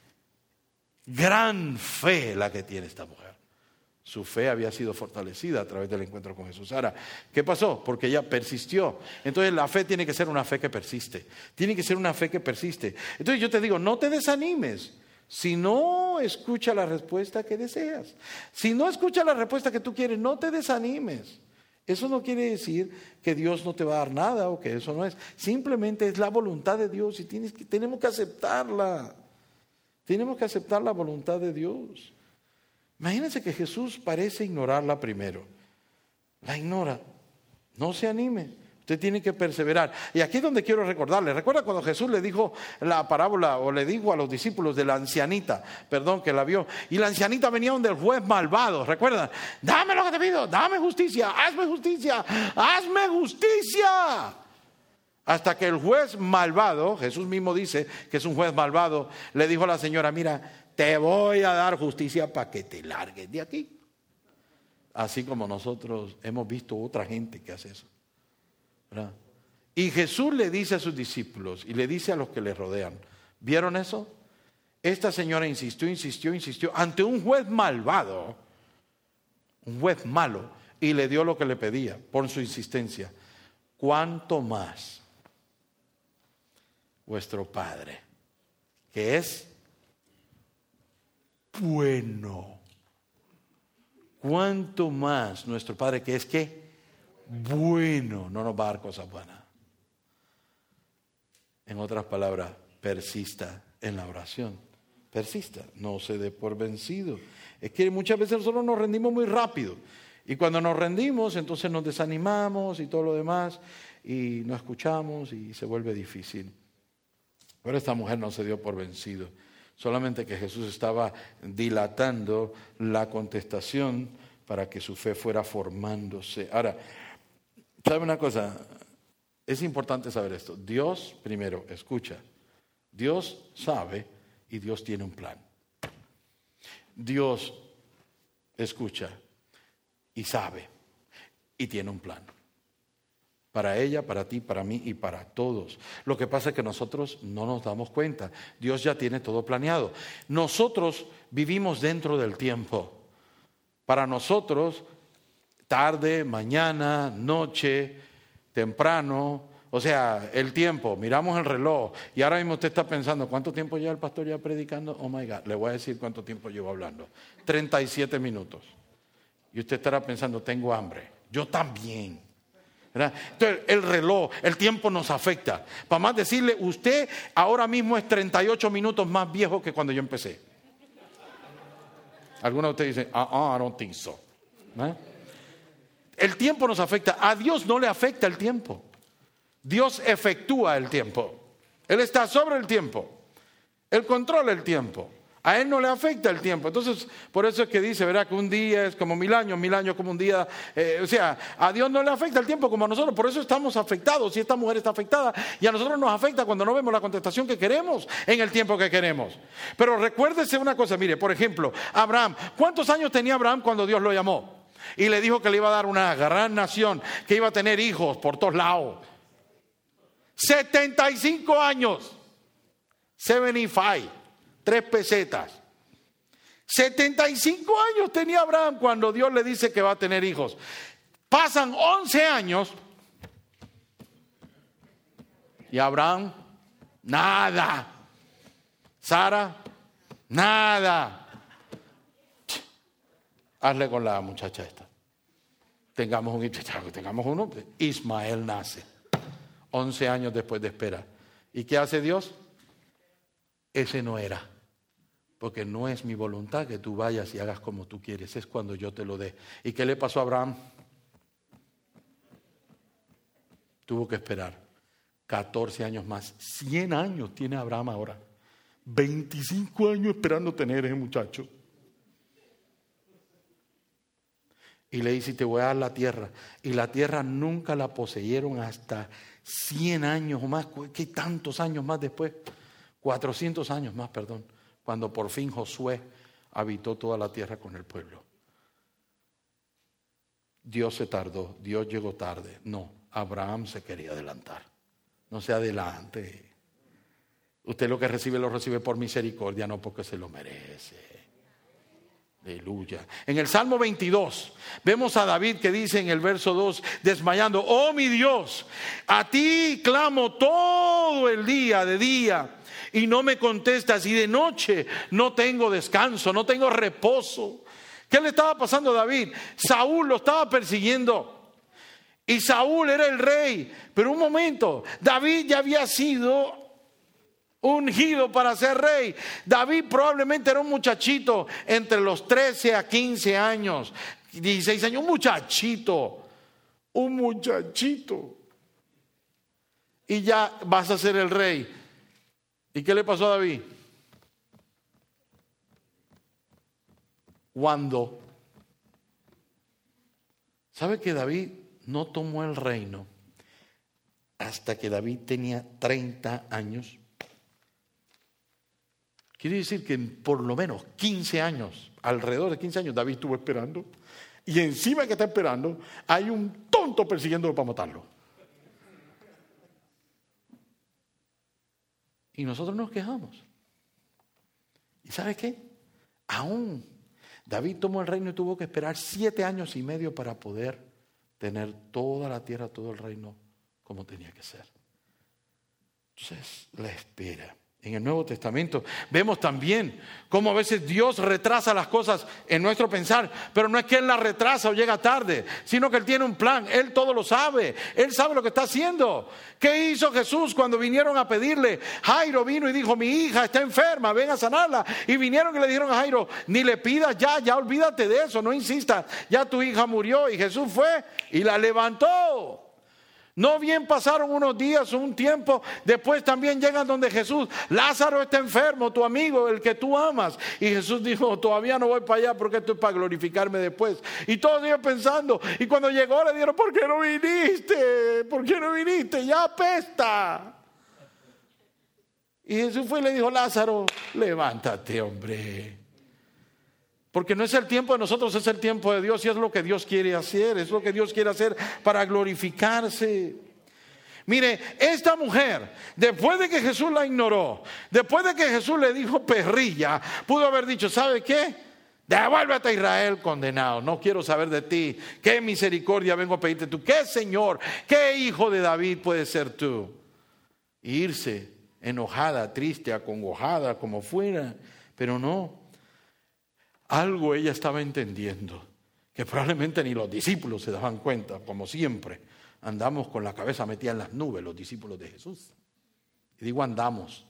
gran fe la que tiene esta mujer. Su fe había sido fortalecida a través del encuentro con Jesús. Ahora, ¿qué pasó? Porque ella persistió. Entonces la fe tiene que ser una fe que persiste. Tiene que ser una fe que persiste. Entonces yo te digo, no te desanimes. Si no escucha la respuesta que deseas. Si no escucha la respuesta que tú quieres, no te desanimes. Eso no quiere decir que Dios no te va a dar nada o que eso no es. Simplemente es la voluntad de Dios y tienes que, tenemos que aceptarla. Tenemos que aceptar la voluntad de Dios. Imagínense que Jesús parece ignorarla primero. La ignora. No se anime. Usted tiene que perseverar. Y aquí es donde quiero recordarle. ¿Recuerda cuando Jesús le dijo la parábola o le dijo a los discípulos de la ancianita? Perdón, que la vio. Y la ancianita venía donde el juez malvado. ¿Recuerdan? Dame lo que te pido. Dame justicia. Hazme justicia. Hazme justicia. Hasta que el juez malvado, Jesús mismo dice que es un juez malvado, le dijo a la señora, mira, te voy a dar justicia para que te largues de aquí. Así como nosotros hemos visto otra gente que hace eso, ¿verdad? Y Jesús le dice a sus discípulos y le dice a los que le rodean, ¿vieron eso? Esta señora insistió, insistió, insistió ante un juez malvado, un juez malo, y le dio lo que le pedía por su insistencia. ¿Cuánto más vuestro Padre, que es bueno? ¿Cuánto más nuestro Padre, que es qué? Bueno, no nos va a dar cosas buenas? En otras palabras, persista en la oración. Persista, no se dé por vencido. Es que muchas veces nosotros nos rendimos muy rápido. Y cuando nos rendimos, entonces nos desanimamos y todo lo demás, y no escuchamos y se vuelve difícil. Pero esta mujer no se dio por vencido, solamente que Jesús estaba dilatando la contestación para que su fe fuera formándose. Ahora, ¿sabe una cosa? Es importante saber esto. Dios, primero, escucha. Dios sabe y Dios tiene un plan. Dios escucha y sabe y tiene un plan. Para ella, para ti, para mí y para todos. Lo que pasa es que nosotros no nos damos cuenta. Dios ya tiene todo planeado. Nosotros vivimos dentro del tiempo. Para nosotros, tarde, mañana, noche, temprano, o sea, el tiempo, miramos el reloj y ahora mismo usted está pensando, ¿cuánto tiempo lleva el pastor ya predicando? Oh my God, le voy a decir cuánto tiempo llevo hablando. treinta y siete minutos. Y usted estará pensando, tengo hambre. Yo también. ¿Verdad? Entonces el reloj, el tiempo nos afecta. Para más decirle, usted ahora mismo es treinta y ocho minutos más viejo que cuando yo empecé. Algunos de ustedes dicen, ah, uh, uh, I don't think so. ¿Eh? El tiempo nos afecta. A Dios no le afecta el tiempo. Dios efectúa el tiempo. Él está sobre el tiempo. Él controla el tiempo. A Él no le afecta el tiempo. Entonces, por eso es que dice, ¿verdad? Que un día es como mil años, mil años como un día. Eh, o sea, a Dios no le afecta el tiempo como a nosotros. Por eso estamos afectados. Si esta mujer está afectada, y a nosotros nos afecta cuando no vemos la contestación que queremos en el tiempo que queremos. Pero recuérdese una cosa, mire, por ejemplo, Abraham. ¿Cuántos años tenía Abraham cuando Dios lo llamó? Y le dijo que le iba a dar una gran nación, que iba a tener hijos por todos lados. setenta y cinco años. setenta y cinco. Tres pesetas. setenta y cinco años tenía Abraham cuando Dios le dice que va a tener hijos. Pasan once años y Abraham, nada. Sara, nada. Hazle con la muchacha esta. Tengamos un tengamos uno. Ismael nace. once años después de espera. ¿Y qué hace Dios? Ese no era. Porque no es mi voluntad que tú vayas y hagas como tú quieres. Es cuando yo te lo dé. ¿Y qué le pasó a Abraham? Tuvo que esperar catorce años más. cien años tiene Abraham ahora. veinticinco años esperando tener ese muchacho. Y le dice, te voy a dar la tierra. Y la tierra nunca la poseyeron hasta cien años o más. ¿Qué tantos años más después? cuatrocientos años más, perdón. Cuando por fin Josué habitó toda la tierra con el pueblo. Dios se tardó, Dios llegó tarde. No, Abraham se quería adelantar. No se adelante. Usted lo que recibe lo recibe por misericordia, no porque se lo merece. Aleluya. En el Salmo veintidós vemos a David que dice en el verso dos, desmayando, oh mi Dios, a ti clamo todo el día, de día, y no me contestas, y de noche no tengo descanso, no tengo reposo. ¿Qué le estaba pasando a David? Saúl lo estaba persiguiendo y Saúl era el rey, pero un momento, David ya había sido ungido para ser rey. David probablemente era un muchachito entre los trece a quince años, dieciséis años, un muchachito, un muchachito. Y ya vas a ser el rey. ¿Y qué le pasó a David? Cuando, ¿sabe que David no tomó el reino hasta que David tenía treinta años? Quiere decir que por lo menos quince años, alrededor de quince años, David estuvo esperando. Y encima que está esperando, hay un tonto persiguiéndolo para matarlo. Y nosotros nos quejamos. ¿Y sabe qué? Aún David tomó el reino y tuvo que esperar siete años y medio para poder tener toda la tierra, todo el reino como tenía que ser. Entonces, la espera. En el Nuevo Testamento vemos también cómo a veces Dios retrasa las cosas en nuestro pensar, pero no es que Él las retrasa o llega tarde, sino que Él tiene un plan, Él todo lo sabe, Él sabe lo que está haciendo. ¿Qué hizo Jesús cuando vinieron a pedirle? Jairo vino y dijo, mi hija está enferma, ven a sanarla. Y vinieron y le dijeron a Jairo, ni le pidas ya, ya olvídate de eso, no insistas, ya tu hija murió. Y Jesús fue y la levantó. No bien pasaron unos días o un tiempo, después también llegan donde Jesús. Lázaro está enfermo, tu amigo, el que tú amas. Y Jesús dijo, todavía no voy para allá porque esto es para glorificarme después. Y todos ellos pensando, y cuando llegó le dijeron, ¿por qué no viniste? ¿Por qué no viniste? Ya apesta. Y Jesús fue y le dijo, Lázaro, levántate, hombre. Porque no es el tiempo de nosotros, es el tiempo de Dios y es lo que Dios quiere hacer, es lo que Dios quiere hacer para glorificarse. Mire, esta mujer, después de que Jesús la ignoró, después de que Jesús le dijo perrilla, pudo haber dicho, ¿sabe qué? Devuélvete a Israel, condenado, no quiero saber de ti. ¿Qué misericordia vengo a pedirte tú? ¿Qué Señor, qué hijo de David puedes ser tú? E irse enojada, triste, acongojada, como fuera, pero no. Algo ella estaba entendiendo, que probablemente ni los discípulos se daban cuenta, como siempre. Andamos con la cabeza metida en las nubes, los discípulos de Jesús. Y digo andamos.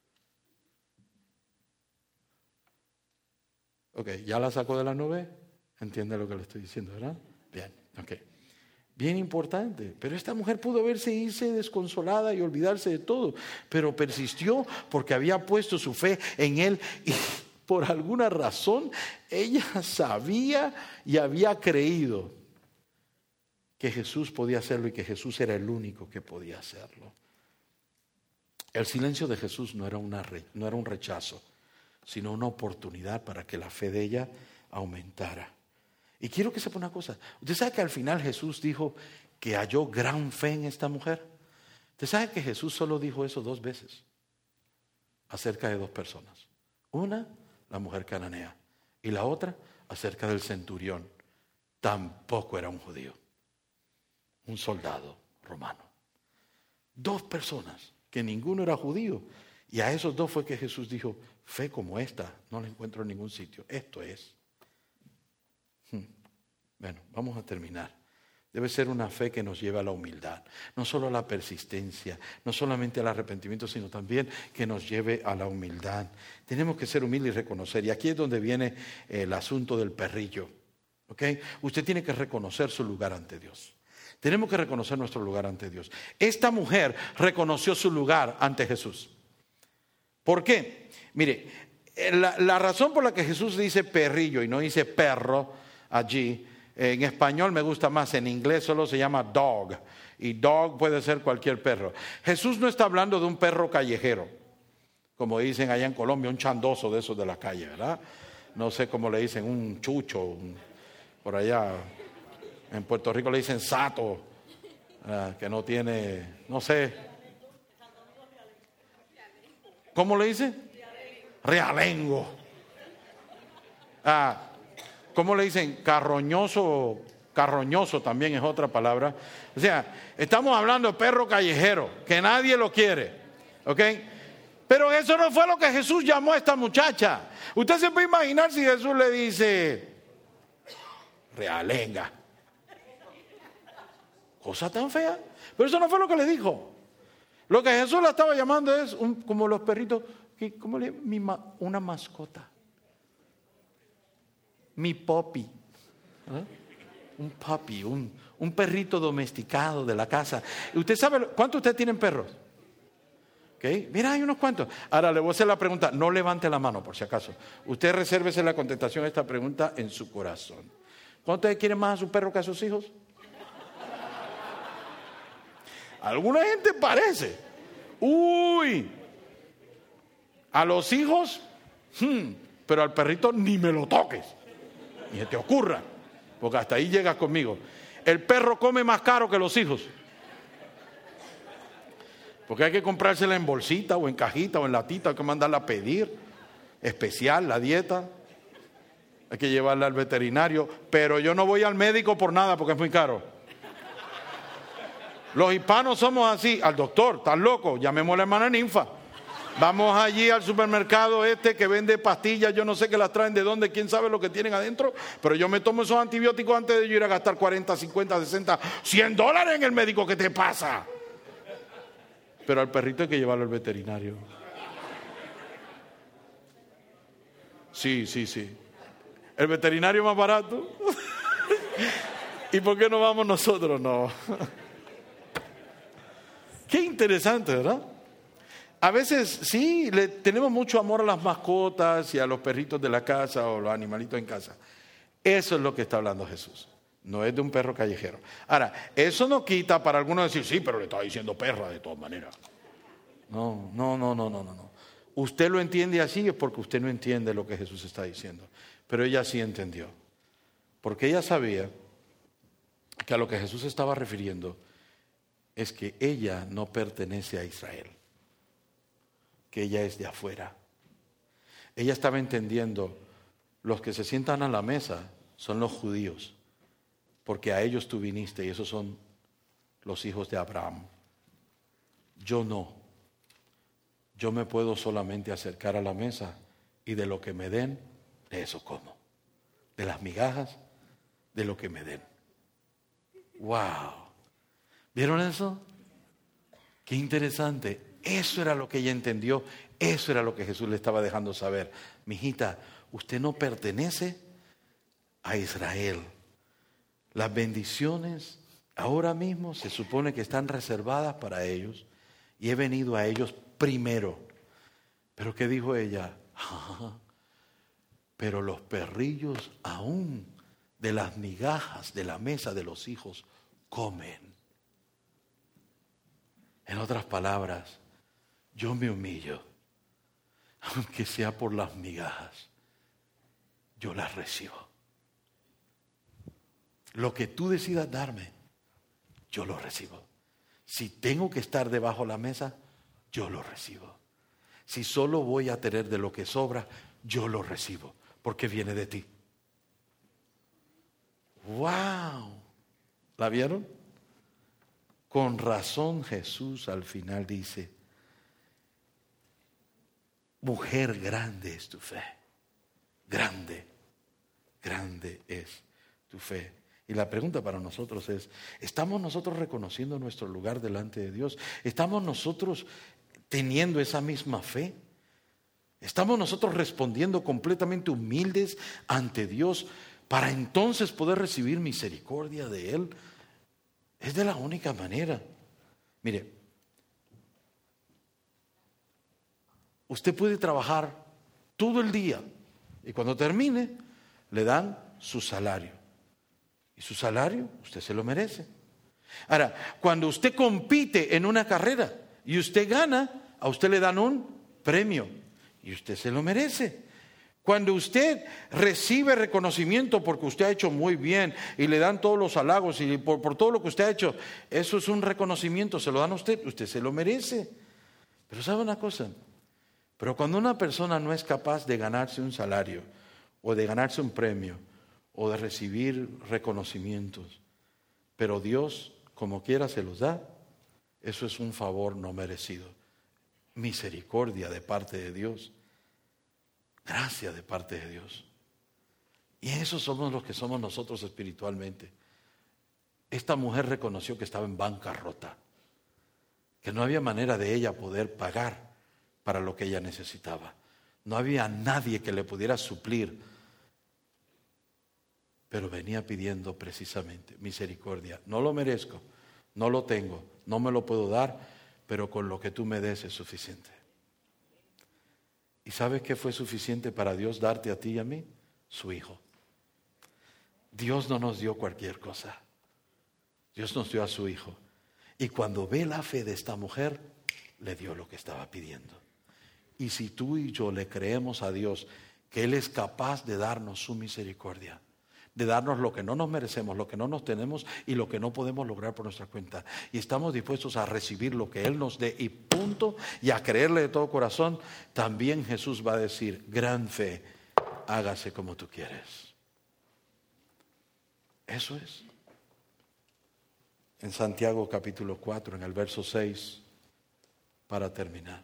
Ok, ¿ya la sacó de la nube? ¿Entiende lo que le estoy diciendo, verdad? Bien, ok. Bien importante. Pero esta mujer pudo verse irse desconsolada y olvidarse de todo, pero persistió porque había puesto su fe en Él y por alguna razón, ella sabía y había creído que Jesús podía hacerlo y que Jesús era el único que podía hacerlo. El silencio de Jesús no era, una, no era un rechazo, sino una oportunidad para que la fe de ella aumentara. Y quiero que sepa una cosa. ¿Usted sabe que al final Jesús dijo que halló gran fe en esta mujer? ¿Usted sabe que Jesús solo dijo eso dos veces? Acerca de dos personas. Una, la mujer cananea, y la otra acerca del centurión. Tampoco era un judío, un soldado romano. Dos personas que ninguno era judío, y a esos dos fue que Jesús dijo, fe como esta no la encuentro en ningún sitio. Esto es. Hmm. Bueno, vamos a terminar. Debe ser una fe que nos lleve a la humildad, no solo a la persistencia, no solamente al arrepentimiento, sino también que nos lleve a la humildad. Tenemos que ser humildes y reconocer, y aquí es donde viene el asunto del perrillo. ¿Okay? Usted tiene que reconocer su lugar ante Dios. Tenemos que reconocer nuestro lugar ante Dios. Esta mujer reconoció su lugar ante Jesús. ¿Por qué? Mire, la, la razón por la que Jesús dice perrillo y no dice perro allí, en español me gusta más, en inglés solo se llama dog. Y dog puede ser cualquier perro. Jesús no está hablando de un perro callejero, como dicen allá en Colombia, un chandoso de esos de la calle, ¿verdad? No sé cómo le dicen, un chucho, un, por allá. En Puerto Rico le dicen sato, uh, que no tiene, no sé. ¿Cómo le dice? Realengo. Ah, ¿cómo le dicen? Carroñoso, carroñoso también es otra palabra. O sea, estamos hablando de perro callejero, que nadie lo quiere, ¿ok? Pero eso no fue lo que Jesús llamó a esta muchacha. Usted se puede imaginar si Jesús le dice, realenga. Cosa tan fea. Pero eso no fue lo que le dijo. Lo que Jesús la estaba llamando es un, como los perritos, ¿cómo le mi ma, una mascota? Mi puppy. ¿Eh? Un puppy, un, un perrito domesticado de la casa. ¿Usted sabe cuántos ustedes tienen perros? ¿Okay? Mira, hay unos cuantos. Ahora le voy a hacer la pregunta. No levante la mano por si acaso. Usted resérvese la contestación a esta pregunta en su corazón. ¿Cuántos de ustedes quieren más a su perro que a sus hijos? Alguna gente parece. Uy. A los hijos, hmm, pero al perrito ni me lo toques. Ni se te ocurra. Porque hasta ahí llegas conmigo. El perro come más caro que los hijos. Porque hay que comprársela en bolsita o en cajita o en latita. Hay que mandarla a pedir. Especial, la dieta. Hay que llevarla al veterinario. Pero yo no voy al médico por nada porque es muy caro. Los hispanos somos así. Al doctor, ¿estás loco? Llamemos a la hermana Ninfa. Vamos allí al supermercado este que vende pastillas. Yo no sé qué las traen de dónde, quién sabe lo que tienen adentro. Pero yo me tomo esos antibióticos antes de yo ir a gastar cuarenta, cincuenta, sesenta, cien dólares en el médico. ¿Qué te pasa? Pero al perrito hay que llevarlo al veterinario. Sí, sí, sí. ¿El veterinario más barato? ¿Y por qué no vamos nosotros? No. Qué interesante, ¿verdad? A veces sí, le tenemos mucho amor a las mascotas y a los perritos de la casa o los animalitos en casa. Eso es lo que está hablando Jesús. No es de un perro callejero. Ahora, eso no quita para algunos decir, sí, pero le estaba diciendo perra de todas maneras. No, no, no, no, no, no. Usted lo entiende así es porque usted no entiende lo que Jesús está diciendo. Pero ella sí entendió. Porque ella sabía que a lo que Jesús estaba refiriendo es que ella no pertenece a Israel, que ella es de afuera. Ella estaba entendiendo, los que se sientan a la mesa son los judíos, porque a ellos tú viniste y esos son los hijos de Abraham. Yo no. Yo me puedo solamente acercar a la mesa y de lo que me den, de eso como. De las migajas, de lo que me den. ¡Wow! ¿Vieron eso? Qué interesante. Eso era lo que ella entendió. Eso era lo que Jesús le estaba dejando saber. Mijita, usted no pertenece a Israel. Las bendiciones ahora mismo se supone que están reservadas para ellos y he venido a ellos primero. ¿Pero qué dijo ella? Ah, pero los perrillos aún de las migajas de la mesa de los hijos comen. En otras palabras, yo me humillo, aunque sea por las migajas, yo las recibo. Lo que tú decidas darme, yo lo recibo. Si tengo que estar debajo de la mesa, yo lo recibo. Si solo voy a tener de lo que sobra, yo lo recibo, porque viene de ti. ¡Wow! ¿La vieron? Con razón Jesús al final dice, mujer, grande es tu fe. Grande, grande es tu fe. Y la pregunta para nosotros es, ¿estamos nosotros reconociendo nuestro lugar delante de Dios? ¿Estamos nosotros teniendo esa misma fe? ¿Estamos nosotros respondiendo completamente humildes ante Dios para entonces poder recibir misericordia de Él? Es de la única manera. Mire, Usted puede trabajar todo el día y cuando termine le dan su salario. Y su salario usted se lo merece. Ahora, cuando usted compite en una carrera y usted gana, a usted le dan un premio y usted se lo merece. Cuando usted recibe reconocimiento porque usted ha hecho muy bien y le dan todos los halagos y por, por todo lo que usted ha hecho, eso es un reconocimiento, se lo dan a usted, usted se lo merece. Pero ¿sabe una cosa? Pero cuando una persona no es capaz de ganarse un salario o de ganarse un premio o de recibir reconocimientos, pero Dios como quiera se los da, eso es un favor no merecido. Misericordia de parte de Dios. Gracia de parte de Dios. Y eso somos los que somos nosotros espiritualmente. Esta mujer reconoció que estaba en bancarrota, que no había manera de ella poder pagar para lo que ella necesitaba. No había nadie que le pudiera suplir, pero venía pidiendo precisamente misericordia. No lo merezco, no lo tengo, no me lo puedo dar, pero con lo que tú me des es suficiente. ¿Y sabes qué fue suficiente para Dios darte a ti y a mí? Su Hijo. Dios no nos dio cualquier cosa. Dios nos dio a su Hijo. Y cuando ve la fe de esta mujer, le dio lo que estaba pidiendo. Y si tú y yo le creemos a Dios que Él es capaz de darnos su misericordia, de darnos lo que no nos merecemos, lo que no nos tenemos y lo que no podemos lograr por nuestra cuenta, y estamos dispuestos a recibir lo que Él nos dé y punto, y a creerle de todo corazón, también Jesús va a decir, gran fe, hágase como tú quieres. Eso es. En Santiago capítulo cuatro, en el verso seis, para terminar.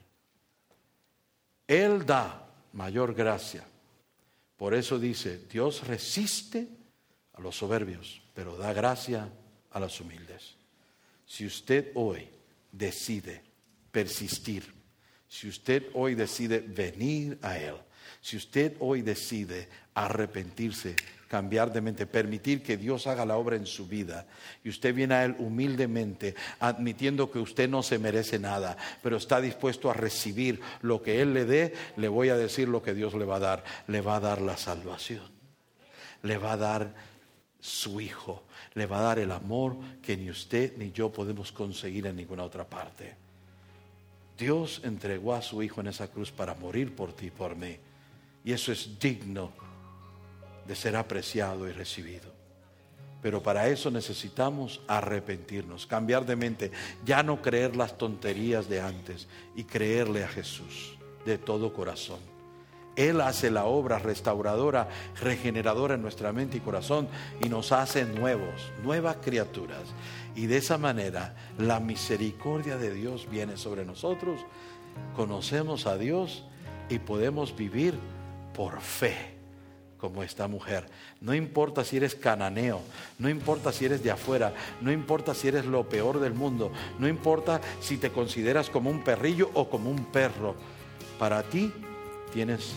Él da mayor gracia. Por eso dice, Dios resiste a los soberbios, pero da gracia a los humildes. Si usted hoy decide persistir, si usted hoy decide venir a Él, si usted hoy decide arrepentirse, cambiar de mente, permitir que Dios haga la obra en su vida, y usted viene a Él humildemente, admitiendo que usted no se merece nada, pero está dispuesto a recibir lo que Él le dé, le voy a decir lo que Dios le va a dar. Le va a dar la salvación, le va a dar su Hijo, le va a dar el amor que ni usted ni yo podemos conseguir en ninguna otra parte. Dios entregó a su Hijo en esa cruz para morir por ti y por mí, y eso es digno de ser apreciado y recibido. Pero para eso necesitamos arrepentirnos, cambiar de mente, ya no creer las tonterías de antes y creerle a Jesús de todo corazón. Él hace la obra restauradora, regeneradora en nuestra mente y corazón y nos hace nuevos, nuevas criaturas. Y de esa manera la misericordia de Dios viene sobre nosotros, conocemos a Dios y podemos vivir por fe. Como esta mujer, no importa si eres cananeo, no importa si eres de afuera, no importa si eres lo peor del mundo, no importa si te consideras como un perrillo o como un perro, para ti tienes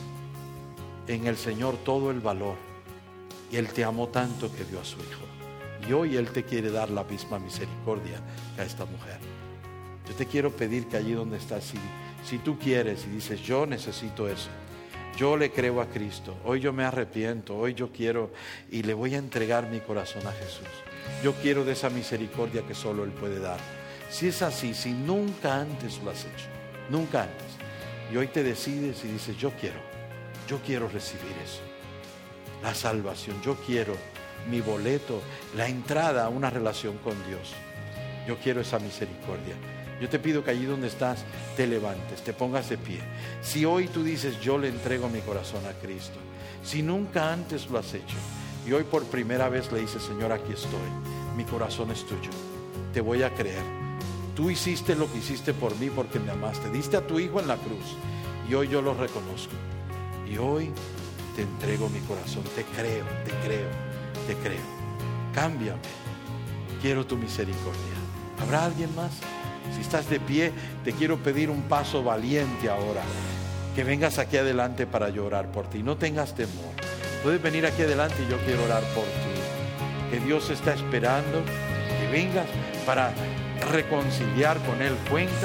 en el Señor todo el valor, y Él te amó tanto que dio a su Hijo, y hoy Él te quiere dar la misma misericordia que a esta mujer. Yo te quiero pedir que allí donde estás, si, si tú quieres y dices, yo necesito eso, yo le creo a Cristo, hoy yo me arrepiento, hoy yo quiero y le voy a entregar mi corazón a Jesús. Yo quiero de esa misericordia que solo Él puede dar. Si es así, si nunca antes lo has hecho, nunca antes, y hoy te decides y dices, yo quiero, yo quiero recibir eso, la salvación, yo quiero mi boleto, la entrada a una relación con Dios, yo quiero esa misericordia. Yo te pido que allí donde estás te levantes, te pongas de pie. Si hoy tú dices, yo le entrego mi corazón a Cristo, si nunca antes lo has hecho y hoy por primera vez le dices, Señor, aquí estoy, mi corazón es tuyo, te voy a creer. Tú hiciste lo que hiciste por mí porque me amaste, diste a tu Hijo en la cruz y hoy yo lo reconozco. Y hoy te entrego mi corazón, te creo, te creo, te creo. Cámbiame, quiero tu misericordia. ¿Habrá alguien más? Si estás de pie, te quiero pedir un paso valiente ahora. Que vengas aquí adelante para yo orar por ti. No tengas temor. Puedes venir aquí adelante y yo quiero orar por ti. Que Dios está esperando que vengas para reconciliar con Él cuentas,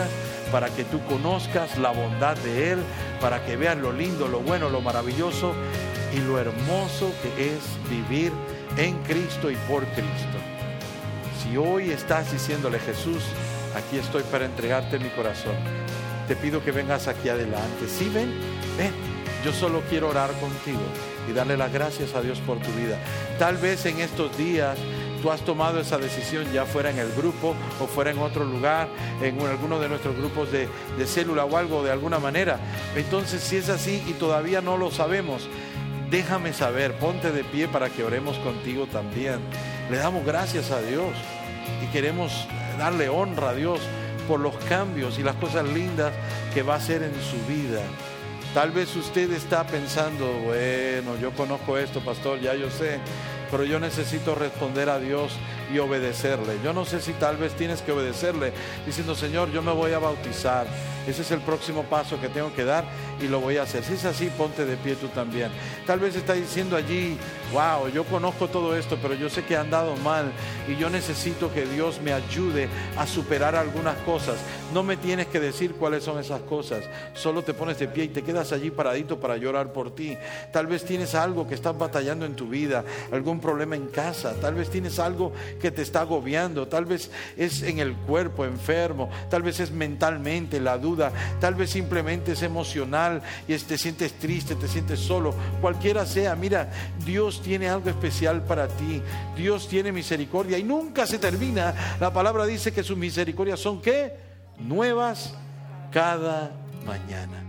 para que tú conozcas la bondad de Él, para que veas lo lindo, lo bueno, lo maravilloso y lo hermoso que es vivir en Cristo y por Cristo. Si hoy estás diciéndole: Jesús, aquí estoy para entregarte mi corazón, te pido que vengas aquí adelante. Sí, ven, ven. Yo solo quiero orar contigo y darle las gracias a Dios por tu vida. Tal vez en estos días tú has tomado esa decisión, ya fuera en el grupo o fuera en otro lugar, en alguno de nuestros grupos de, de célula o algo de alguna manera. Entonces, si es así y todavía no lo sabemos, déjame saber, ponte de pie para que oremos contigo también. Le damos gracias a Dios y queremos darle honra a Dios por los cambios y las cosas lindas que va a hacer en su vida. Tal vez usted está pensando: bueno, yo conozco esto, pastor, ya yo sé, pero yo necesito responder a Dios y obedecerle. Yo no sé si tal vez tienes que obedecerle diciendo: Señor, yo me voy a bautizar. Ese es el próximo paso que tengo que dar y lo voy a hacer. Si es así, ponte de pie tú también. Tal vez está diciendo allí: wow, yo conozco todo esto, pero yo sé que he andado mal y yo necesito que Dios me ayude a superar algunas cosas. No me tienes que decir cuáles son esas cosas, solo te pones de pie y te quedas allí paradito para llorar por ti. Tal vez tienes algo que estás batallando en tu vida, algún problema en casa, tal vez tienes algo que te está agobiando, tal vez es en el cuerpo, enfermo, tal vez es mentalmente la duda, tal vez simplemente es emocional y te sientes triste, te sientes solo, cualquiera sea. Mira, Dios tiene algo especial para ti. Dios tiene misericordia y nunca se termina. La palabra dice que sus misericordias son ¿qué? Nuevas cada mañana.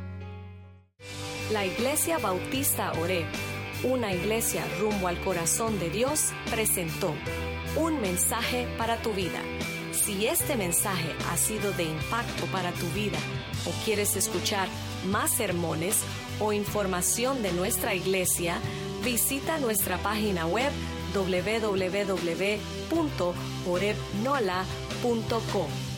La Iglesia Bautista Oreb, una iglesia rumbo al corazón de Dios, presentó un mensaje para tu vida. Si este mensaje ha sido de impacto para tu vida o quieres escuchar más sermones o información de nuestra iglesia, visita nuestra página web doble u doble u doble u punto oreb nola punto com.